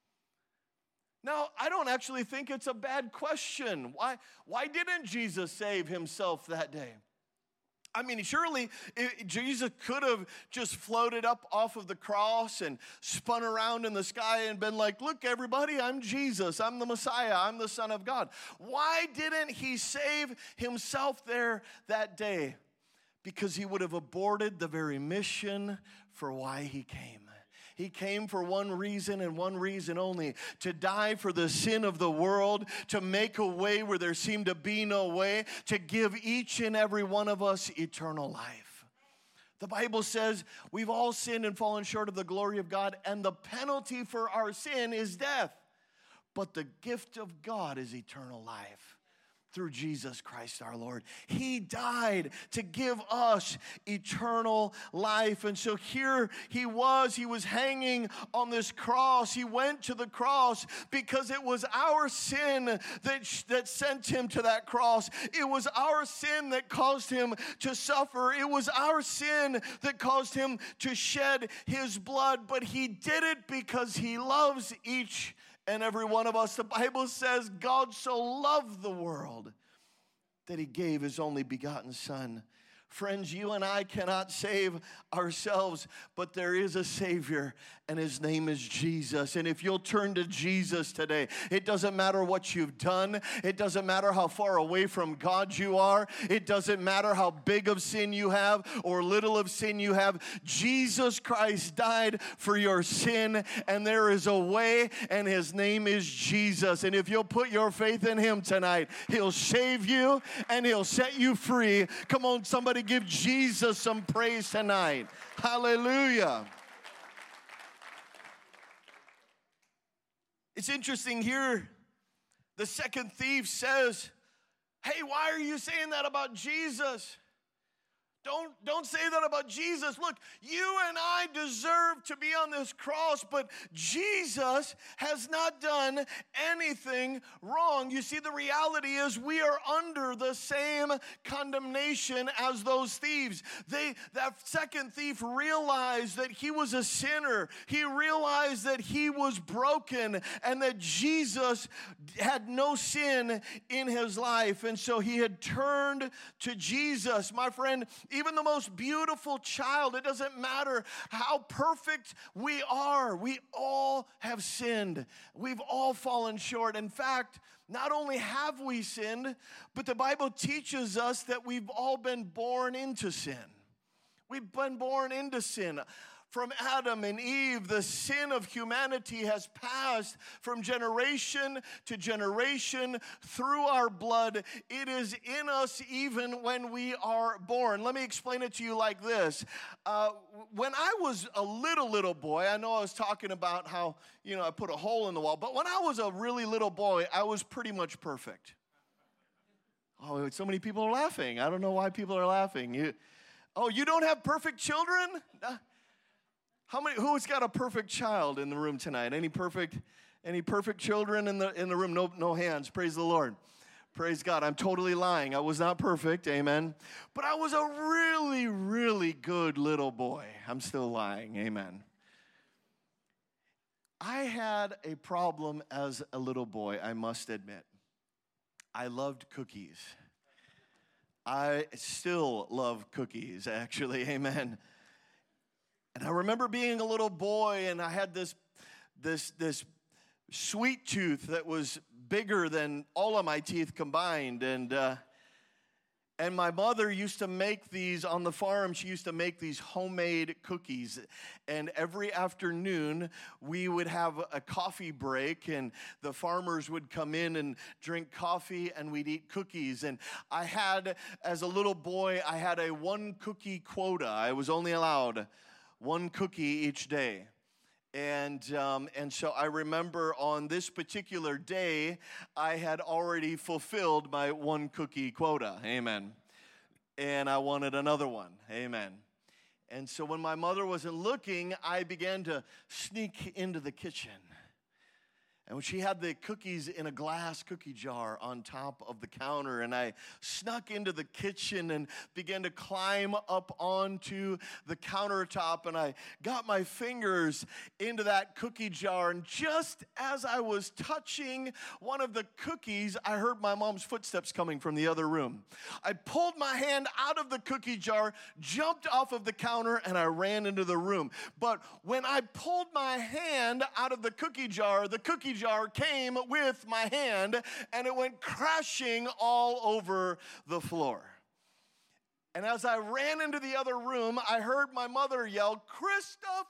Now, I don't actually think it's a bad question. Why didn't Jesus save himself that day? I mean, surely Jesus could have just floated up off of the cross and spun around in the sky and been like, look, everybody, I'm Jesus. I'm the Messiah. I'm the Son of God. Why didn't he save himself there that day? Because he would have aborted the very mission for why he came. He came for one reason and one reason only, to die for the sin of the world, to make a way where there seemed to be no way, to give each and every one of us eternal life. The Bible says we've all sinned and fallen short of the glory of God, and the penalty for our sin is death. But the gift of God is eternal life through Jesus Christ our Lord. He died to give us eternal life. And so here he was hanging on this cross. He went to the cross because it was our sin that sent him to that cross. It was our sin that caused him to suffer. It was our sin that caused him to shed his blood. But he did it because he loves each and every one of us. The Bible says God so loved the world that he gave his only begotten Son. Friends, you and I cannot save ourselves, but there is a Savior, and his name is Jesus. And if you'll turn to Jesus today, it doesn't matter what you've done. It doesn't matter how far away from God you are. It doesn't matter how big of sin you have or little of sin you have. Jesus Christ died for your sin, and there is a way, and his name is Jesus. And if you'll put your faith in him tonight, he'll save you and he'll set you free. Come on, somebody give Jesus some praise tonight. Hallelujah. It's interesting here. The second thief says, hey, why are you saying that about Jesus? Don't say that about Jesus. Look, you and I deserve to be on this cross, but Jesus has not done anything wrong. You see, the reality is we are under the same condemnation as those thieves. That second thief realized that he was a sinner. He realized that he was broken and that Jesus had no sin in his life. And so he had turned to Jesus. My friend, even the most beautiful child, it doesn't matter how perfect we are. We all have sinned. We've all fallen short. In fact, not only have we sinned, but the Bible teaches us that we've all been born into sin. We've been born into sin. From Adam and Eve, the sin of humanity has passed from generation to generation through our blood. It is in us even when we are born. Let me explain it to you like this. When I was a little boy, I know I was talking about how, I put a hole in the wall, but when I was a really little boy, I was pretty much perfect. Oh, so many people are laughing. I don't know why people are laughing. You don't have perfect children? Who's got a perfect child in the room tonight? Any perfect children in the room? No hands. Praise the Lord. Praise God. I'm totally lying. I was not perfect. Amen. But I was a really, really good little boy. I'm still lying. Amen. I had a problem as a little boy, I must admit. I loved cookies. I still love cookies, actually. Amen. And I remember being a little boy, and I had this sweet tooth that was bigger than all of my teeth combined. And my mother used to make these on the farm. She used to make these homemade cookies. And every afternoon, we would have a coffee break, and the farmers would come in and drink coffee, and we'd eat cookies. And as a little boy, I had a 1 cookie quota. I was only allowed 1 cookie each day. And so I remember on this particular day, I had already fulfilled my 1 cookie quota. Amen. And I wanted another one. Amen. And so when my mother wasn't looking, I began to sneak into the kitchen. And when she had the cookies in a glass cookie jar on top of the counter, and I snuck into the kitchen and began to climb up onto the countertop, and I got my fingers into that cookie jar, and just as I was touching one of the cookies, I heard my mom's footsteps coming from the other room. I pulled my hand out of the cookie jar, jumped off of the counter, and I ran into the room. But when I pulled my hand out of the cookie jar came with my hand, and it went crashing all over the floor. And as I ran into the other room, I heard my mother yell, "Christopher!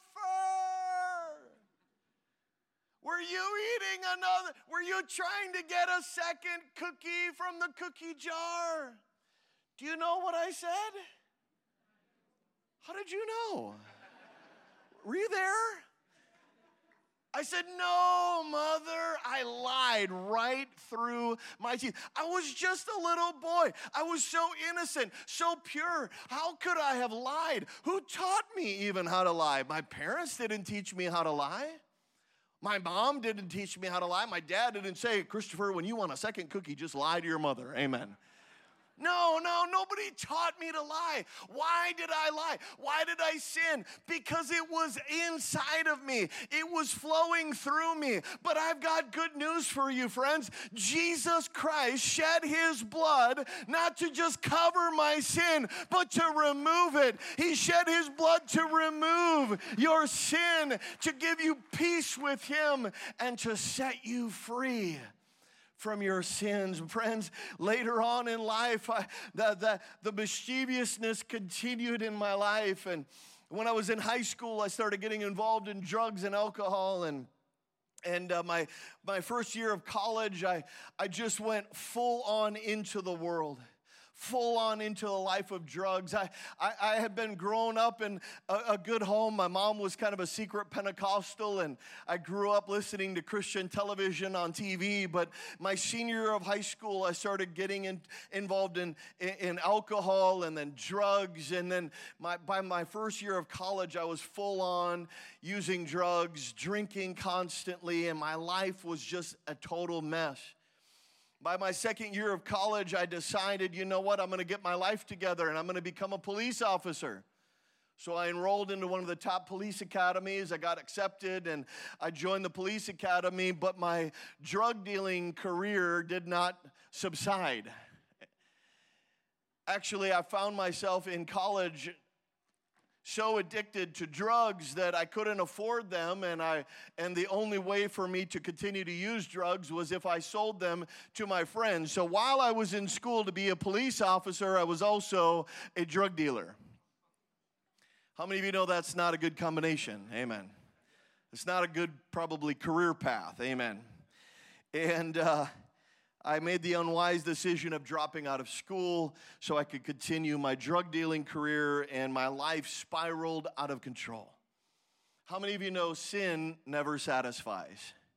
Were you trying to get a second cookie from the cookie jar?" Do you know what I said? How did you know? Were you there? I said, "No, Mother." I lied right through my teeth. I was just a little boy. I was so innocent, so pure. How could I have lied? Who taught me even how to lie? My parents didn't teach me how to lie. My mom didn't teach me how to lie. My dad didn't say, "Christopher, when you want a second cookie, just lie to your mother." Amen. No, nobody taught me to lie. Why did I lie? Why did I sin? Because it was inside of me. It was flowing through me. But I've got good news for you, friends. Jesus Christ shed his blood not to just cover my sin, but to remove it. He shed his blood to remove your sin, to give you peace with him, and to set you free from your sins. Friends, later on in life, the mischievousness continued in my life. And when I was in high school, I started getting involved in drugs and alcohol. And my first year of college, I just went full on into the world. full on into the life of drugs. I had been grown up in a good home. My mom was kind of a secret Pentecostal, and I grew up listening to Christian television on TV. But my senior year of high school, I started getting involved in alcohol and then drugs. And then by my first year of college, I was full on using drugs, drinking constantly, and my life was just a total mess. By my second year of college, I decided, you know what, I'm going to get my life together and I'm going to become a police officer. So I enrolled into one of the top police academies. I got accepted and I joined the police academy, but my drug dealing career did not subside. Actually, I found myself in college so addicted to drugs that I couldn't afford them, and the only way for me to continue to use drugs was if I sold them to my friends. So while I was in school to be a police officer, I was also a drug dealer. How many of you know that's not a good combination? Amen. It's not a good, probably, career path. Amen. And I made the unwise decision of dropping out of school so I could continue my drug dealing career, and my life spiraled out of control. How many of you know sin never satisfies?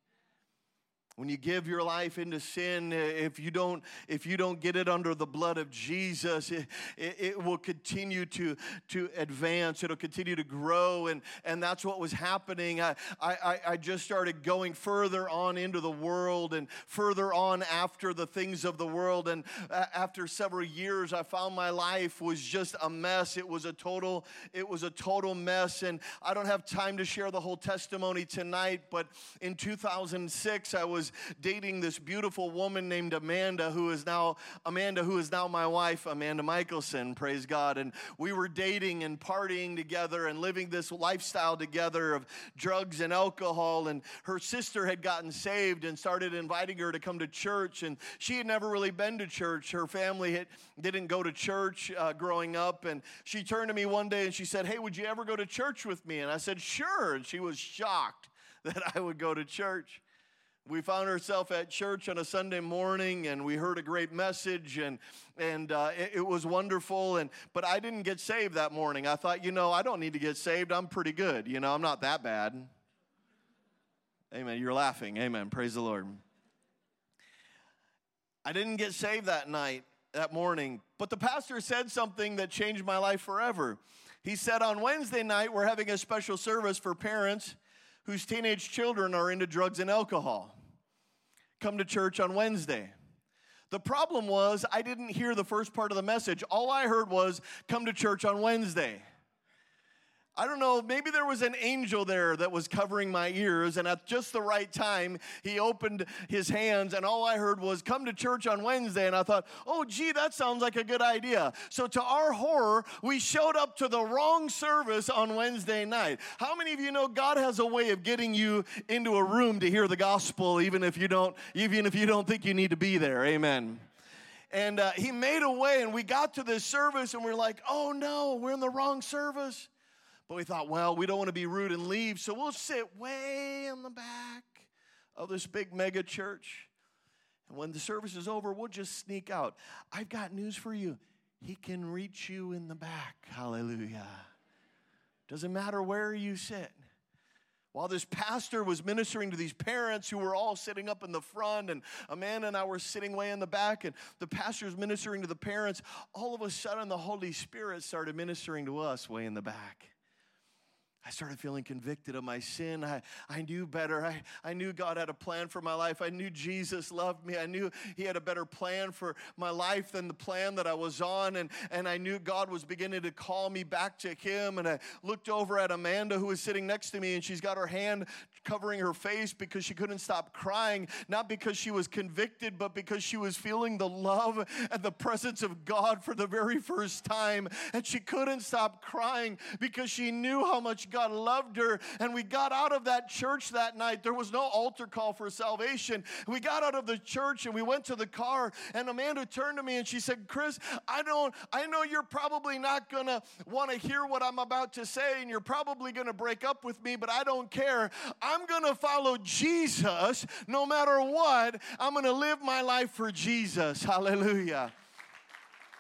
When you give your life into sin, if you don't get it under the blood of Jesus, it will continue to advance. It'll continue to grow, and that's what was happening. I just started going further on into the world and further on after the things of the world. And after several years, I found my life was just a mess. It was a total mess. And I don't have time to share the whole testimony tonight, but in 2006, I was dating this beautiful woman named Amanda, who is now my wife, Amanda Michelson, praise God. And we were dating and partying together and living this lifestyle together of drugs and alcohol. And her sister had gotten saved and started inviting her to come to church. And she had never really been to church. Her family didn't go to church growing up. And she turned to me one day and she said, "Hey, would you ever go to church with me?" And I said, "Sure." And she was shocked that I would go to church. We found ourselves at church on a Sunday morning, and we heard a great message, and it was wonderful. But I didn't get saved that morning. I thought, I don't need to get saved. I'm pretty good. I'm not that bad. Amen. You're laughing. Amen. Praise the Lord. I didn't get saved that morning. But the pastor said something that changed my life forever. He said, on Wednesday night, we're having a special service for parents whose teenage children are into drugs and alcohol. Come to church on Wednesday. The problem was I didn't hear the first part of the message. All I heard was, come to church on Wednesday. I don't know, maybe there was an angel there that was covering my ears, and at just the right time, he opened his hands, and all I heard was, come to church on Wednesday, and I thought, oh, gee, that sounds like a good idea. So to our horror, we showed up to the wrong service on Wednesday night. How many of you know God has a way of getting you into a room to hear the gospel, even if you don't think you need to be there? Amen. And he made a way, and we got to this service, and we're like, oh, no, we're in the wrong service. But we thought, well, we don't want to be rude and leave, so we'll sit way in the back of this big mega church. And when the service is over, we'll just sneak out. I've got news for you. He can reach you in the back. Hallelujah. Doesn't matter where you sit. While this pastor was ministering to these parents who were all sitting up in the front, and Amanda and I were sitting way in the back, and the pastor was ministering to the parents, all of a sudden the Holy Spirit started ministering to us way in the back. I started feeling convicted of my sin. I knew better. I knew God had a plan for my life. I knew Jesus loved me. I knew he had a better plan for my life than the plan that I was on. And I knew God was beginning to call me back to him. And I looked over at Amanda, who was sitting next to me, and she's got her hand covering her face because she couldn't stop crying, not because she was convicted, but because she was feeling the love and the presence of God for the very first time. And she couldn't stop crying because she knew how much God loved her. And we got out of that church that night. There was no altar call for salvation. We got out of the church and we went to the car, and Amanda turned to me and she said, Chris, I know you're probably not going to want to hear what I'm about to say, and you're probably going to break up with me, but I don't care. I'm going to follow Jesus no matter what. I'm going to live my life for Jesus. Hallelujah.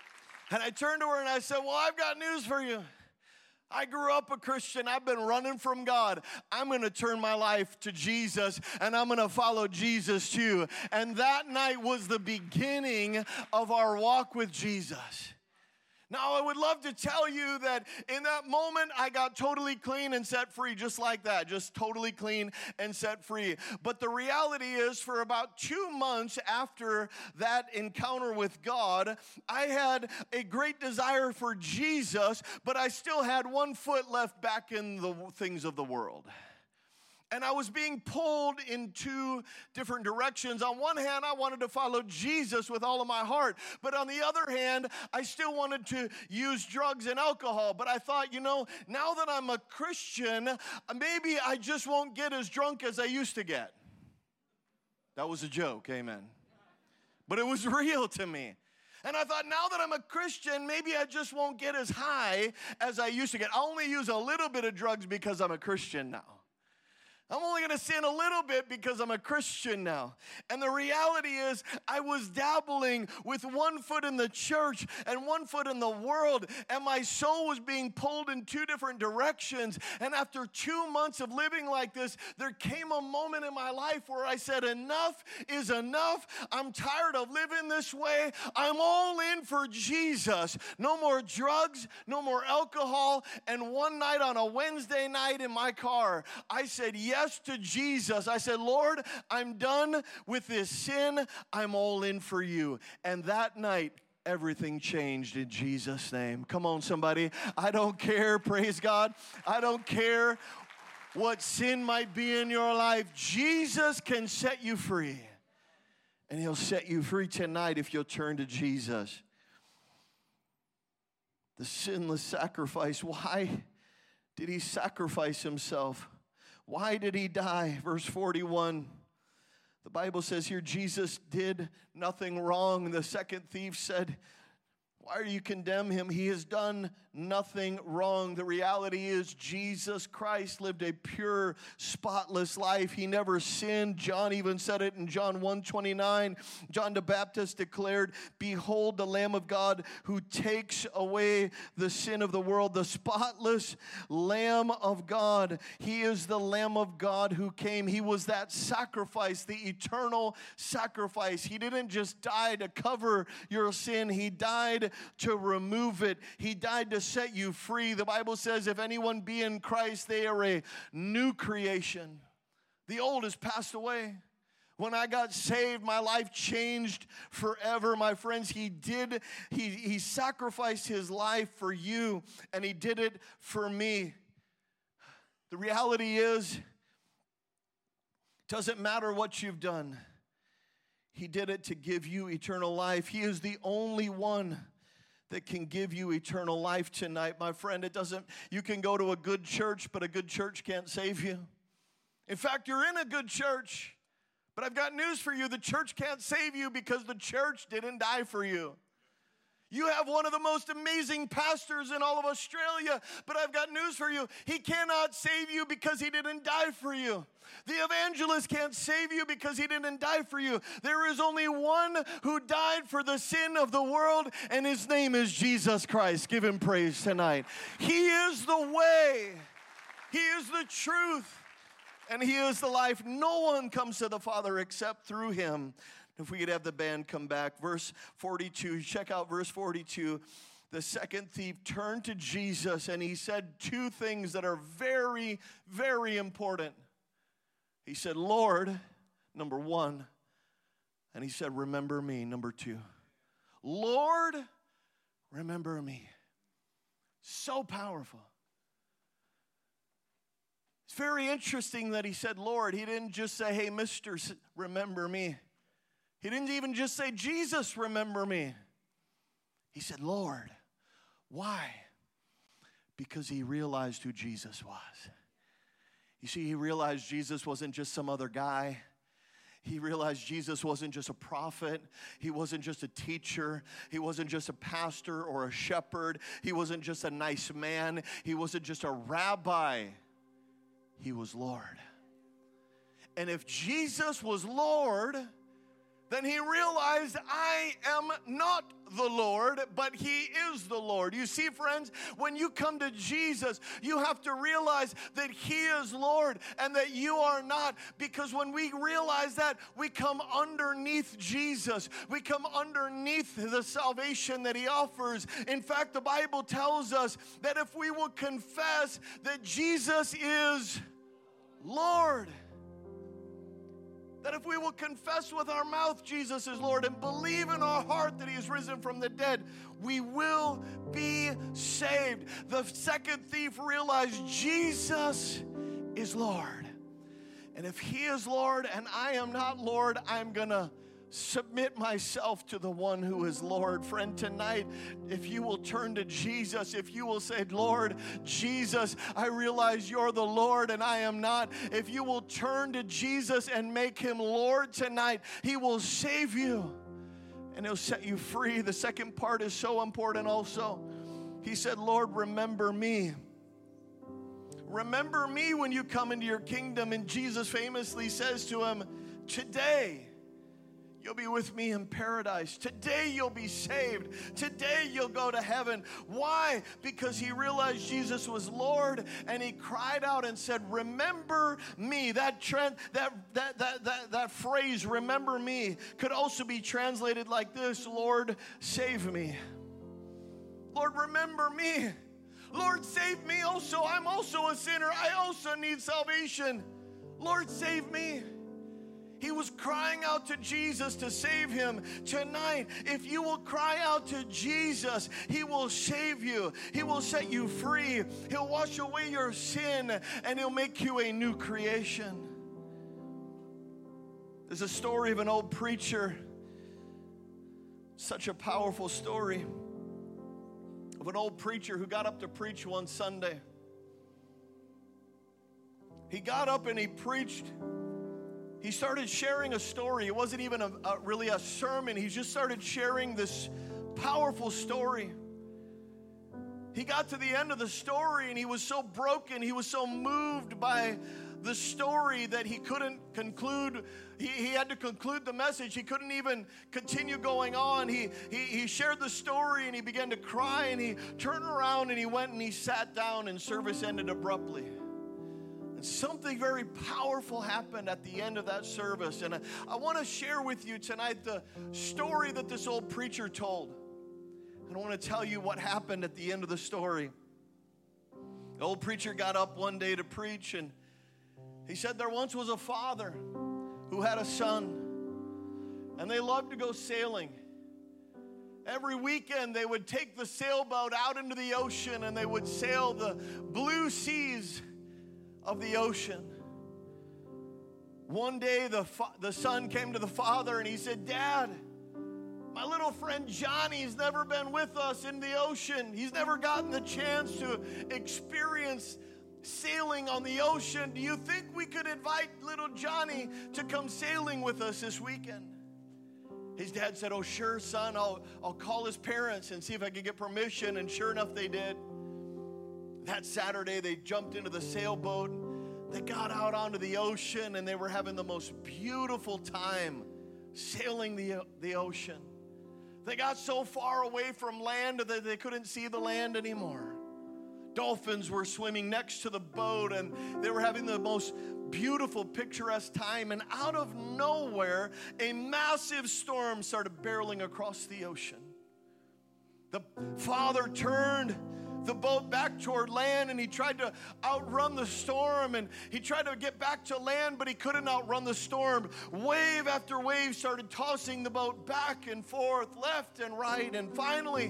And I turned to her and I said, well, I've got news for you. I grew up a Christian. I've been running from God. I'm going to turn my life to Jesus, and I'm going to follow Jesus too. And that night was the beginning of our walk with Jesus. Now, I would love to tell you that in that moment, I got totally clean and set free, just like that, just totally clean and set free. But the reality is, for about 2 months after that encounter with God, I had a great desire for Jesus, but I still had one foot left back in the things of the world. And I was being pulled in two different directions. On one hand, I wanted to follow Jesus with all of my heart. But on the other hand, I still wanted to use drugs and alcohol. But I thought, now that I'm a Christian, maybe I just won't get as drunk as I used to get. That was a joke, amen. But it was real to me. And I thought, now that I'm a Christian, maybe I just won't get as high as I used to get. I only use a little bit of drugs because I'm a Christian now. I'm only going to sin a little bit because I'm a Christian now. And the reality is, I was dabbling with one foot in the church and one foot in the world, and my soul was being pulled in two different directions. And after 2 months of living like this, there came a moment in my life where I said, enough is enough. I'm tired of living this way. I'm all in for Jesus. No more drugs, no more alcohol. And one night on a Wednesday night in my car, I said yes to Jesus. I said, Lord, I'm done with this sin. I'm all in for you. And that night, everything changed in Jesus' name. Come on, somebody. I don't care. Praise God. I don't care what sin might be in your life. Jesus can set you free. And he'll set you free tonight if you'll turn to Jesus. The sinless sacrifice. Why did he sacrifice himself? Why did he die? Verse 41, the Bible says here, Jesus did nothing wrong. The second thief said, why are you condemn him? He has done nothing wrong. The reality is Jesus Christ lived a pure, spotless life. He never sinned. John even said it in John 1:29. John the Baptist declared, behold the Lamb of God who takes away the sin of the world, the spotless Lamb of God. He is the Lamb of God who came. He was that sacrifice, the eternal sacrifice. He didn't just die to cover your sin. He died to remove it. He died to set you free. The Bible says if anyone be in Christ, they are a new creation. The old has passed away. When I got saved, my life changed forever. My friends, he sacrificed his life for you, and he did it for me. The reality is, it doesn't matter what you've done. He did it to give you eternal life. He is the only one that can give you eternal life tonight, my friend. You can go to a good church, but a good church can't save you. In fact, you're in a good church, but I've got news for you. The church can't save you because the church didn't die for you. You have one of the most amazing pastors in all of Australia, but I've got news for you. He cannot save you because he didn't die for you. The evangelist can't save you because he didn't die for you. There is only one who died for the sin of the world, and his name is Jesus Christ. Give him praise tonight. He is the way. He is the truth. And he is the life. No one comes to the Father except through him. If we could have the band come back. Verse 42. Check out verse 42. The second thief turned to Jesus and he said two things that are very, very important. He said, Lord, number one. And he said, remember me, number two. Lord, remember me. So powerful. It's very interesting that he said, Lord. He didn't just say, hey, mister, remember me. He didn't even just say, Jesus, remember me. He said, Lord. Why? Because he realized who Jesus was. You see, he realized Jesus wasn't just some other guy. He realized Jesus wasn't just a prophet. He wasn't just a teacher. He wasn't just a pastor or a shepherd. He wasn't just a nice man. He wasn't just a rabbi. He was Lord. And if Jesus was Lord, then he realized, I am not the Lord, but he is the Lord. You see, friends, when you come to Jesus, you have to realize that he is Lord and that you are not. Because when we realize that, we come underneath Jesus. We come underneath the salvation that he offers. In fact, the Bible tells us that if we will confess that Jesus is Lord, that if we will confess with our mouth Jesus is Lord and believe in our heart that he is risen from the dead, we will be saved. The second thief realized Jesus is Lord. And if he is Lord and I am not Lord, I'm going to submit myself to the one who is Lord. Friend, tonight, if you will turn to Jesus, if you will say, Lord Jesus, I realize you're the Lord and I am not. If you will turn to Jesus and make him Lord tonight, he will save you and he'll set you free. The second part is so important also. He said, Lord, remember me. Remember me when you come into your kingdom. And Jesus famously says to him, today, you'll be with me in paradise. Today you'll be saved. Today you'll go to heaven. Why? Because he realized Jesus was Lord and he cried out and said, remember me. That phrase, remember me, could also be translated like this: Lord, save me. Lord, remember me. Lord, save me also. I'm also a sinner. I also need salvation. Lord, save me. He was crying out to Jesus to save him. Tonight, if you will cry out to Jesus, he will save you. He will set you free. He'll wash away your sin, and he'll make you a new creation. There's a story of an old preacher, such a powerful story, of an old preacher who got up to preach one Sunday. He got up and he preached. He started sharing a story. It wasn't even really a sermon. He just started sharing this powerful story. He got to the end of the story and he was so broken. He was so moved by the story that he couldn't conclude. He had to conclude the message. He couldn't even continue going on. He shared the story and he began to cry, and he turned around and he went and he sat down, and service ended abruptly. Something very powerful happened at the end of that service. And I want to share with you tonight the story that this old preacher told. And I want to tell you what happened at the end of the story. The old preacher got up one day to preach, and he said there once was a father who had a son, and they loved to go sailing. Every weekend they would take the sailboat out into the ocean, and they would sail the blue seas of the ocean. One day the son came to the father and he said, Dad, my little friend Johnny's never been with us in the ocean. He's never gotten the chance to experience sailing on the ocean. Do you think we could invite little Johnny to come sailing with us this weekend? His dad said, oh, sure, son. I'll call his parents and see if I can get permission. And sure enough, they did. That Saturday, they jumped into the sailboat. They got out onto the ocean, and they were having the most beautiful time sailing the ocean. They got so far away from land that they couldn't see the land anymore. Dolphins were swimming next to the boat, and they were having the most beautiful, picturesque time. And out of nowhere, a massive storm started barreling across the ocean. The father turned the boat back toward land, and he tried to outrun the storm, and he tried to get back to land, but he couldn't outrun the storm. Wave after wave started tossing the boat back and forth, left and right, and finally,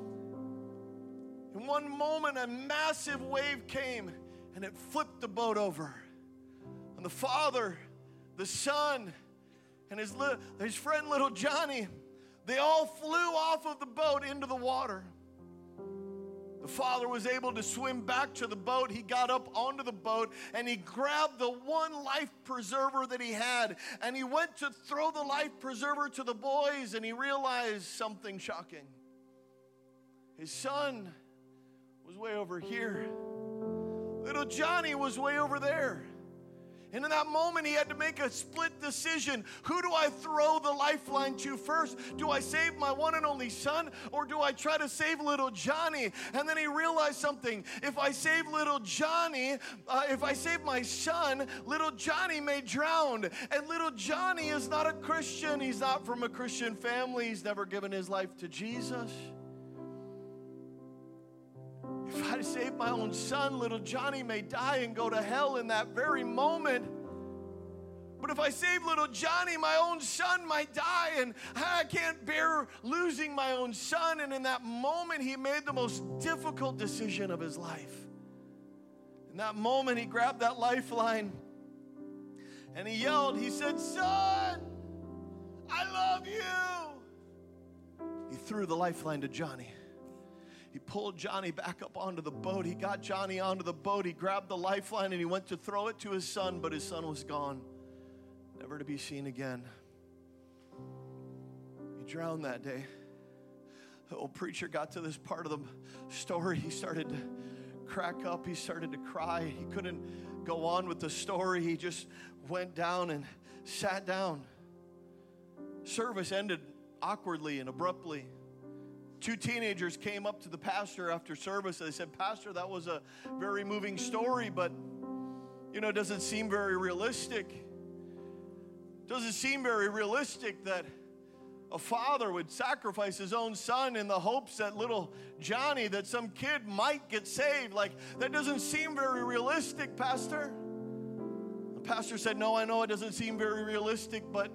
in one moment, a massive wave came, and it flipped the boat over. And the father, the son, and his friend little Johnny, they all flew off of the boat into the water. The father was able to swim back to the boat. He got up onto the boat, and he grabbed the one life preserver that he had, and he went to throw the life preserver to the boys, and he realized something shocking. His son was way over here. Little Johnny was way over there. And in that moment, he had to make a split decision. Who do I throw the lifeline to first? Do I save my one and only son, or do I try to save little Johnny? And then he realized something. If I save little Johnny, if I save my son, little Johnny may drown. And little Johnny is not a Christian. He's not from a Christian family. He's never given his life to Jesus. If I save my own son, little Johnny may die and go to hell in that very moment. But if I save little Johnny, my own son might die, and I can't bear losing my own son. And in that moment, he made the most difficult decision of his life. In that moment, he grabbed that lifeline, and he yelled, he said, "Son, I love you." He threw the lifeline to Johnny. He pulled Johnny back up onto the boat. He got Johnny onto the boat. He grabbed the lifeline and he went to throw it to his son, but his son was gone, never to be seen again. He drowned that day. The old preacher got to this part of the story. He started to crack up. He started to cry. He couldn't go on with the story. He just went down and sat down. Service ended awkwardly and abruptly. Two teenagers came up to the pastor after service. They said, "Pastor, that was a very moving story, but, it doesn't seem very realistic. Doesn't seem very realistic that a father would sacrifice his own son in the hopes that little Johnny, that some kid might get saved. Like, that doesn't seem very realistic, Pastor." The pastor said, "No, I know it doesn't seem very realistic, but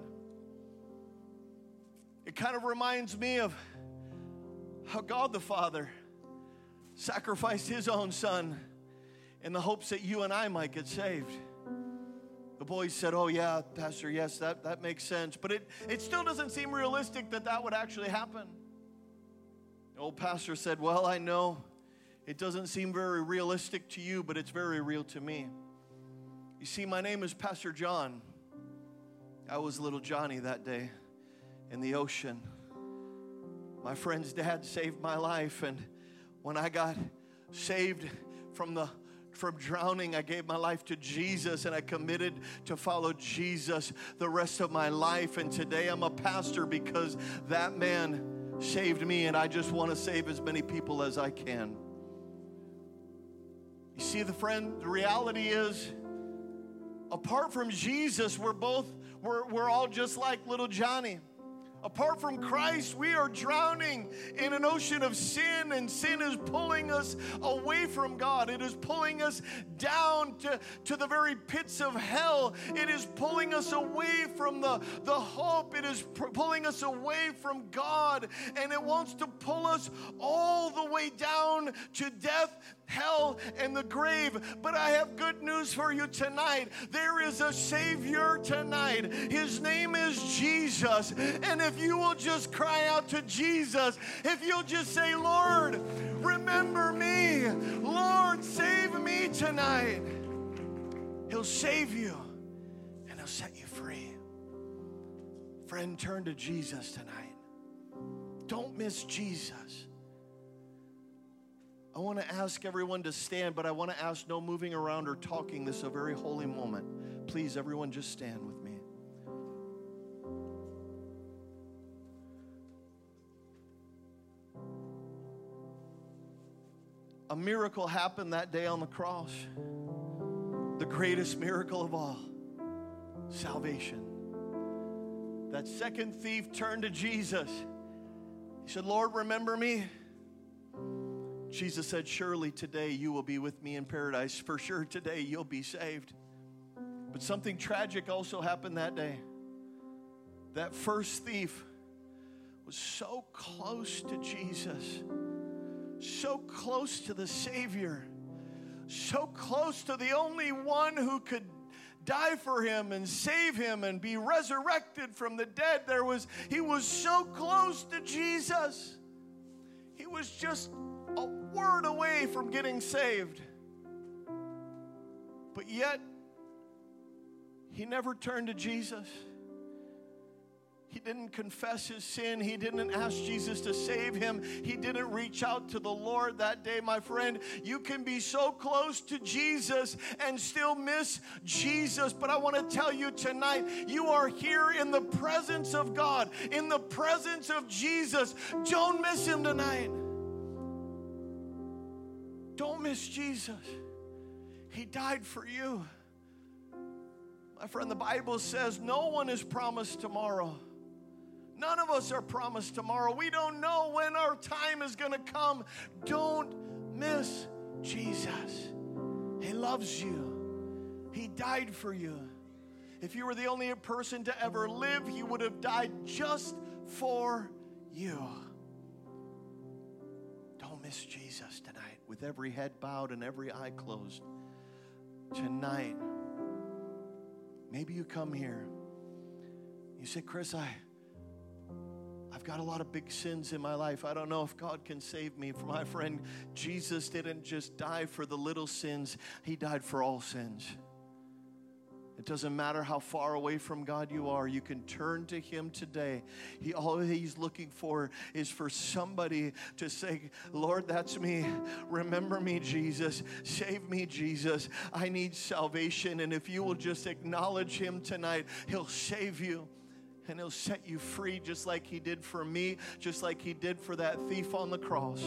it kind of reminds me of how God the Father sacrificed his own son in the hopes that you and I might get saved." The boys said, "Oh yeah, Pastor, yes, that makes sense. But it still doesn't seem realistic that would actually happen." The old pastor said, "Well, I know it doesn't seem very realistic to you, but it's very real to me. You see, my name is Pastor John. I was little Johnny that day in the ocean. My friend's dad saved my life, and when I got saved from drowning, I gave my life to Jesus, and I committed to follow Jesus the rest of my life. And today I'm a pastor because that man saved me, and I just want to save as many people as I can." You see, the reality is, apart from Jesus, we're all just like little Johnny. Apart from Christ, we are drowning in an ocean of sin, and sin is pulling us away from God. It is pulling us down to the very pits of hell. It is pulling us away from the hope. It is pulling us away from God, and it wants to pull us all the way down to death, hell, and the grave. But I have good news for you tonight. There is a Savior tonight. His name is Jesus. And if you will just cry out to Jesus, if you'll just say, "Lord, remember me. Lord, save me tonight," He'll save you and He'll set you free. Friend, turn to Jesus tonight. Don't miss Jesus. I want to ask everyone to stand, but I want to ask no moving around or talking. This is a very holy moment. Please, everyone, just stand with me. A miracle happened that day on the cross. The greatest miracle of all. Salvation. That second thief turned to Jesus. He said, "Lord, remember me." Jesus said, "Surely today you will be with me in paradise. For sure today you'll be saved." But something tragic also happened that day. That first thief was so close to Jesus, so close to the Savior, so close to the only one who could die for him and save him and be resurrected from the dead. He was so close to Jesus. He was just a word away from getting saved. But yet, he never turned to Jesus. He didn't confess his sin. He didn't ask Jesus to save him. He didn't reach out to the Lord that day, my friend. You can be so close to Jesus and still miss Jesus. But I want to tell you tonight, you are here in the presence of God, in the presence of Jesus. Don't miss him tonight. Don't miss Jesus. He died for you. My friend, the Bible says no one is promised tomorrow. None of us are promised tomorrow. We don't know when our time is going to come. Don't miss Jesus. He loves you. He died for you. If you were the only person to ever live, he would have died just for you. Don't miss Jesus tonight, with every head bowed and every eye closed. Tonight, maybe you come here. You say, Chris, I've got a lot of big sins in my life. I don't know if God can save me. For my friend, Jesus didn't just die for the little sins. He died for all sins. It doesn't matter how far away from God you are. You can turn to him today. All he's looking for is for somebody to say, Lord, that's me. Remember me, Jesus. Save me, Jesus. I need salvation. And if you will just acknowledge him tonight, he'll save you. And he'll set you free just like he did for me, just like he did for that thief on the cross.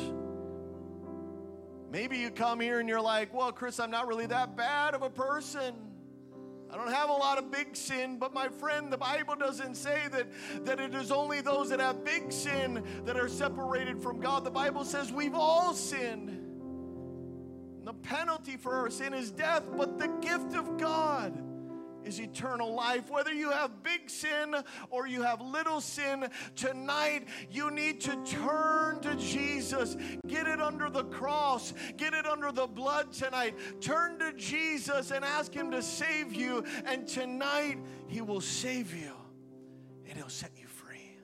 Maybe you come here and you're like, well, Chris, I'm not really that bad of a person. I don't have a lot of big sin, but my friend, the Bible doesn't say that it is only those that have big sin that are separated from God. The Bible says we've all sinned. And the penalty for our sin is death, but the gift of God is eternal life. Whether you have big sin or you have little sin, tonight you need to turn to Jesus. Get it under the cross. Get it under the blood tonight. Turn to Jesus and ask him to save you. And tonight he will save you and he'll set you free.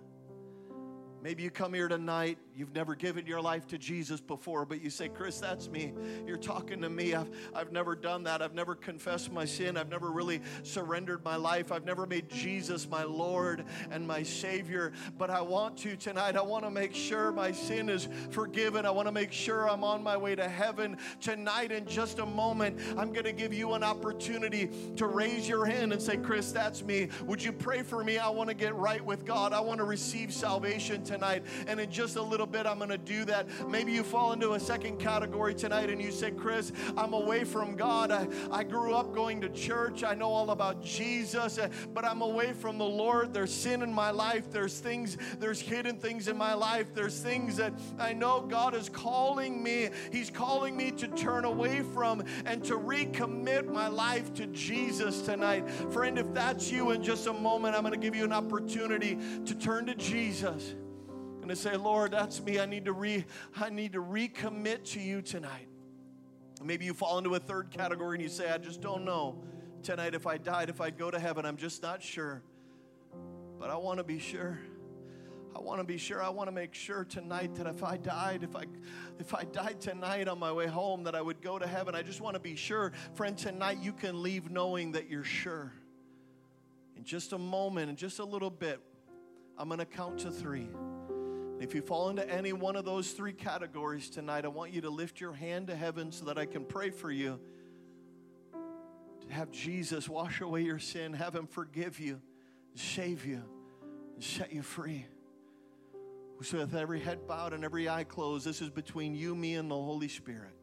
Maybe you come here tonight, you've never given your life to Jesus before, but you say, Chris, that's me. You're talking to me. I've never done that. I've never confessed my sin. I've never really surrendered my life. I've never made Jesus my Lord and my Savior. But I want to tonight. I want to make sure my sin is forgiven. I want to make sure I'm on my way to heaven. Tonight, in just a moment, I'm going to give you an opportunity to raise your hand and say, Chris, that's me. Would you pray for me? I want to get right with God. I want to receive salvation tonight. And in just a little bit, I'm going to do that. Maybe you fall into a second category tonight and you say, Chris, I'm away from God. I grew up going to church. I know all about Jesus, but I'm away from the Lord. There's sin in my life. There's hidden things in my life. There's things that I know God is calling me. He's calling me to turn away from and to recommit my life to Jesus tonight. Friend, if that's you, in just a moment, I'm going to give you an opportunity to turn to Jesus. And to say, Lord, that's me. I need to recommit to you tonight. Maybe you fall into a third category and you say, I just don't know tonight if I died, if I'd go to heaven. I'm just not sure. But I want to be sure. I want to be sure. I want to make sure tonight that if I died tonight on my way home, that I would go to heaven. I just want to be sure. Friend, tonight you can leave knowing that you're sure. In just a moment, in just a little bit, I'm going to count to 3. If you fall into any one of those 3 categories tonight, I want you to lift your hand to heaven so that I can pray for you. To have Jesus wash away your sin, have him forgive you, save you, and set you free. So with every head bowed and every eye closed, this is between you, me, and the Holy Spirit.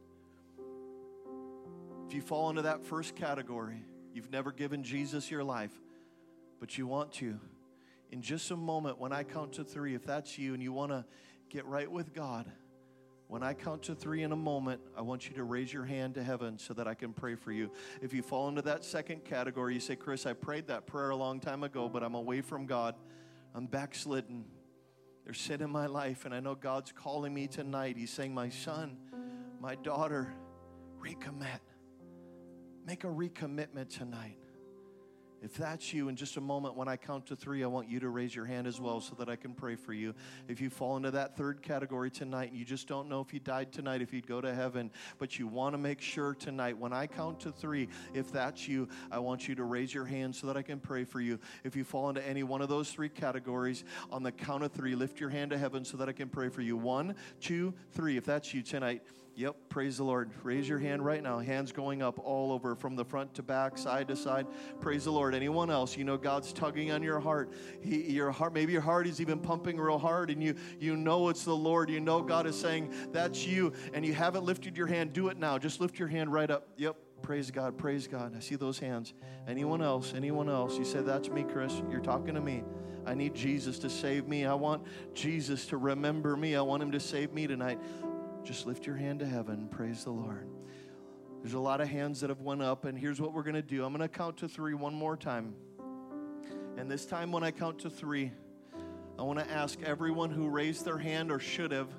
If you fall into that first category, you've never given Jesus your life, but you want to. In just a moment, when I count to 3, if that's you and you want to get right with God, when I count to 3 in a moment, I want you to raise your hand to heaven so that I can pray for you. If you fall into that second category, you say, Chris, I prayed that prayer a long time ago, but I'm away from God. I'm backslidden. There's sin in my life, and I know God's calling me tonight. He's saying, my son, my daughter, recommit. Make a recommitment tonight. If that's you, in just a moment when I count to 3, I want you to raise your hand as well so that I can pray for you. If you fall into that third category tonight and you just don't know if you died tonight, if you'd go to heaven, but you want to make sure tonight when I count to 3, if that's you, I want you to raise your hand so that I can pray for you. If you fall into any one of those 3 categories, on the count of 3, lift your hand to heaven so that I can pray for you. 1, 2, 3. If that's you tonight, yep, praise the Lord. Raise your hand right now. Hands going up all over from the front to back, side to side. Praise the Lord. Anyone else? You know God's tugging on your heart. Your heart, maybe your heart is even pumping real hard, and you know it's the Lord. You know God is saying that's you, and you haven't lifted your hand. Do it now. Just lift your hand right up. Yep. Praise God. Praise God. I see those hands. Anyone else? Anyone else? You said, that's me, Chris. You're talking to me. I need Jesus to save me. I want Jesus to remember me. I want him to save me tonight. Just lift your hand to heaven. Praise the Lord. There's a lot of hands that have went up, and here's what we're going to do. I'm going to count to 3 one more time. And this time when I count to 3, I want to ask everyone who raised their hand or should have,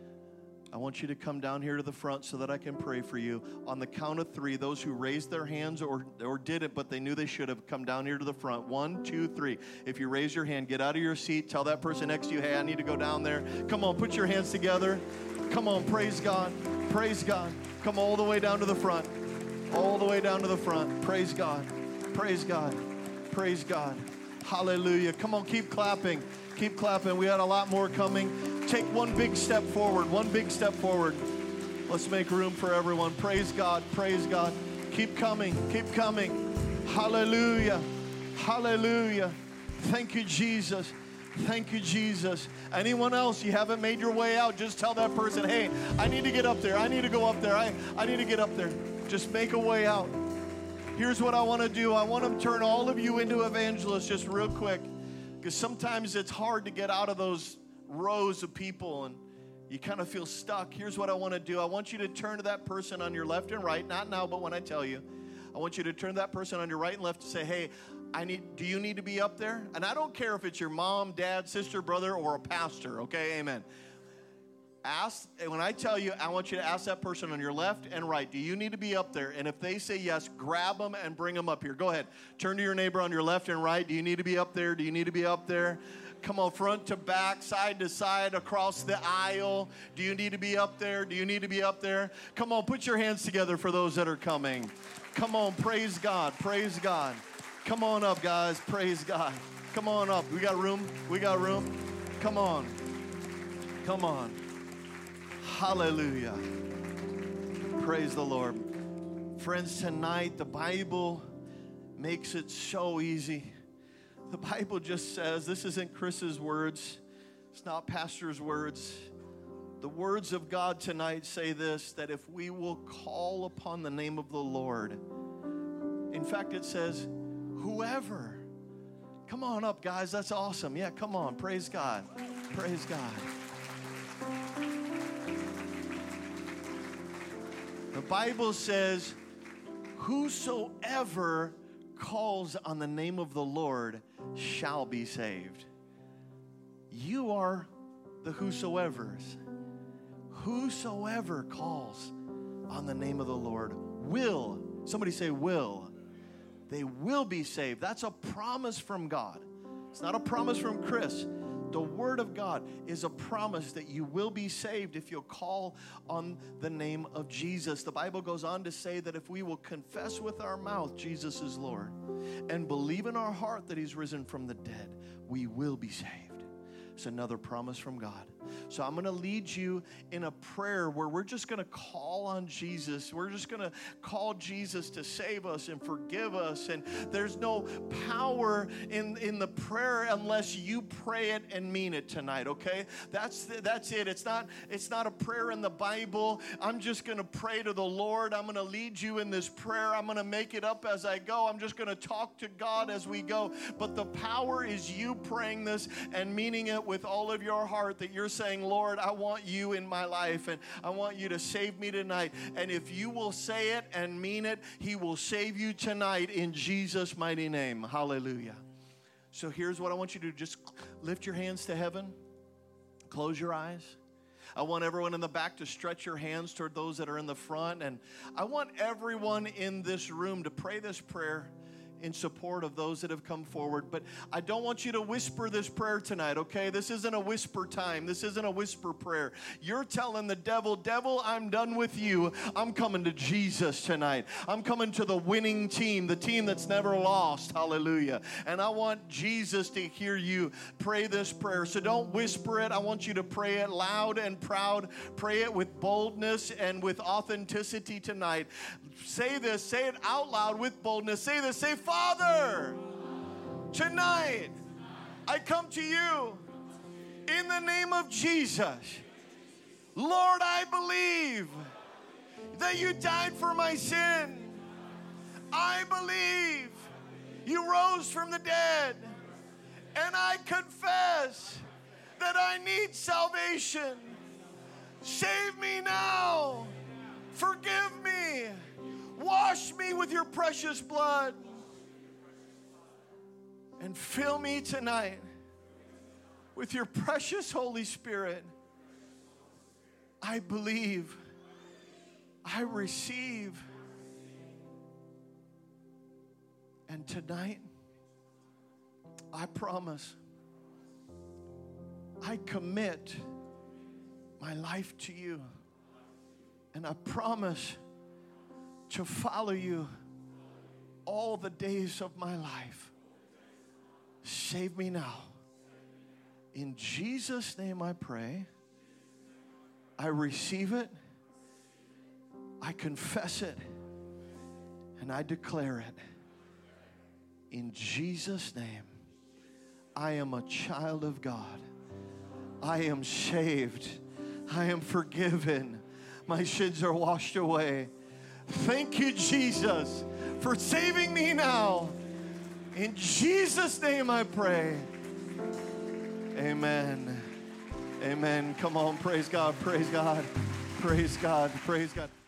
I want you to come down here to the front so that I can pray for you. On the count of 3, those who raised their hands or did it, but they knew they should have, come down here to the front. 1, 2, 3. If you raise your hand, get out of your seat. Tell that person next to you, hey, I need to go down there. Come on, put your hands together. Come on, praise God. Praise God. Come all the way down to the front. All the way down to the front. Praise God. Praise God. Praise God. Hallelujah. Come on, keep clapping. Keep clapping. We had a lot more coming. Take one big step forward. One big step forward. Let's make room for everyone. Praise God. Praise God. Keep coming. Keep coming. Hallelujah. Hallelujah. Thank you, Jesus. Thank you, Jesus. Anyone else, you haven't made your way out, just tell that person, hey, I need to get up there. I need to go up there. I need to get up there. Just make a way out. Here's what I want to do. I want to turn all of you into evangelists just real quick, because sometimes it's hard to get out of those rows of people and you kind of feel stuck. Here's what I want to do. I want you to turn to that person on your left and right, not now, but when I tell you. I want you to turn to that person on your right and left and say, hey, do you need to be up there? And I don't care if it's your mom, dad, sister, brother, or a pastor, okay? Amen. When I tell you, I want you to ask that person on your left and right, do you need to be up there? And if they say yes, grab them and bring them up here. Go ahead. Turn to your neighbor on your left and right. Do you need to be up there? Do you need to be up there? Come on, front to back, side to side, across the aisle. Do you need to be up there? Do you need to be up there? Come on, put your hands together for those that are coming. Come on, praise God, praise God. Come on up, guys, praise God. Come on up. We got room? We got room? Come on. Come on. Hallelujah. Praise the Lord. Friends, tonight the Bible makes it so easy. The Bible just says, this isn't Chris's words. It's not pastor's words. The words of God tonight say this, that if we will call upon the name of the Lord, in fact, it says, whoever. Come on up, guys. That's awesome. Yeah, come on. Praise God. Praise God. The Bible says, whosoever calls on the name of the Lord shall be saved. You are the whosoevers. Whosoever calls on the name of the Lord will. Somebody say will. They will be saved. That's a promise from God. It's not a promise from Chris. The Word of God is a promise that you will be saved if you'll call on the name of Jesus. The Bible goes on to say that if we will confess with our mouth Jesus is Lord and believe in our heart that He's risen from the dead, we will be saved. It's another promise from God. So I'm going to lead you in a prayer where we're just going to call on Jesus. We're just going to call Jesus to save us and forgive us. And there's no power in the prayer unless you pray it and mean it tonight, okay? That's it. It's not a prayer in the Bible. I'm just going to pray to the Lord. I'm going to lead you in this prayer. I'm going to make it up as I go. I'm just going to talk to God as we go. But the power is you praying this and meaning it with all of your heart, that you're saying, Lord, I want you in my life and I want you to save me tonight. And if you will say it and mean it, He will save you tonight in Jesus' mighty name. Hallelujah. So here's what I want you to do. Just lift your hands to heaven. Close your eyes. I want everyone in the back to stretch your hands toward those that are in the front. And I want everyone in this room to pray this prayer in support of those that have come forward. But I don't want you to whisper this prayer tonight, okay? This isn't a whisper time. This isn't a whisper prayer. You're telling the devil, devil, I'm done with you. I'm coming to Jesus tonight. I'm coming to the winning team, the team that's never lost. Hallelujah. And I want Jesus to hear you pray this prayer. So don't whisper it. I want you to pray it loud and proud. Pray it with boldness and with authenticity tonight. Say this. Say it out loud with boldness. Say this. Say, Father, tonight I come to you in the name of Jesus. Lord, I believe that you died for my sin. I believe you rose from the dead. And I confess that I need salvation. Save me now. Forgive me. Wash me with your precious blood. And fill me tonight with your precious Holy Spirit. I believe. I receive. And tonight, I promise, I commit my life to you. And I promise to follow you all the days of my life. Save me now. In Jesus' name I pray. I receive it. I confess it. And I declare it. In Jesus' name, I am a child of God. I am saved. I am forgiven. My sins are washed away. Thank you, Jesus, for saving me now. In Jesus' name I pray. Amen. Amen. Come on, praise God, praise God, praise God, praise God.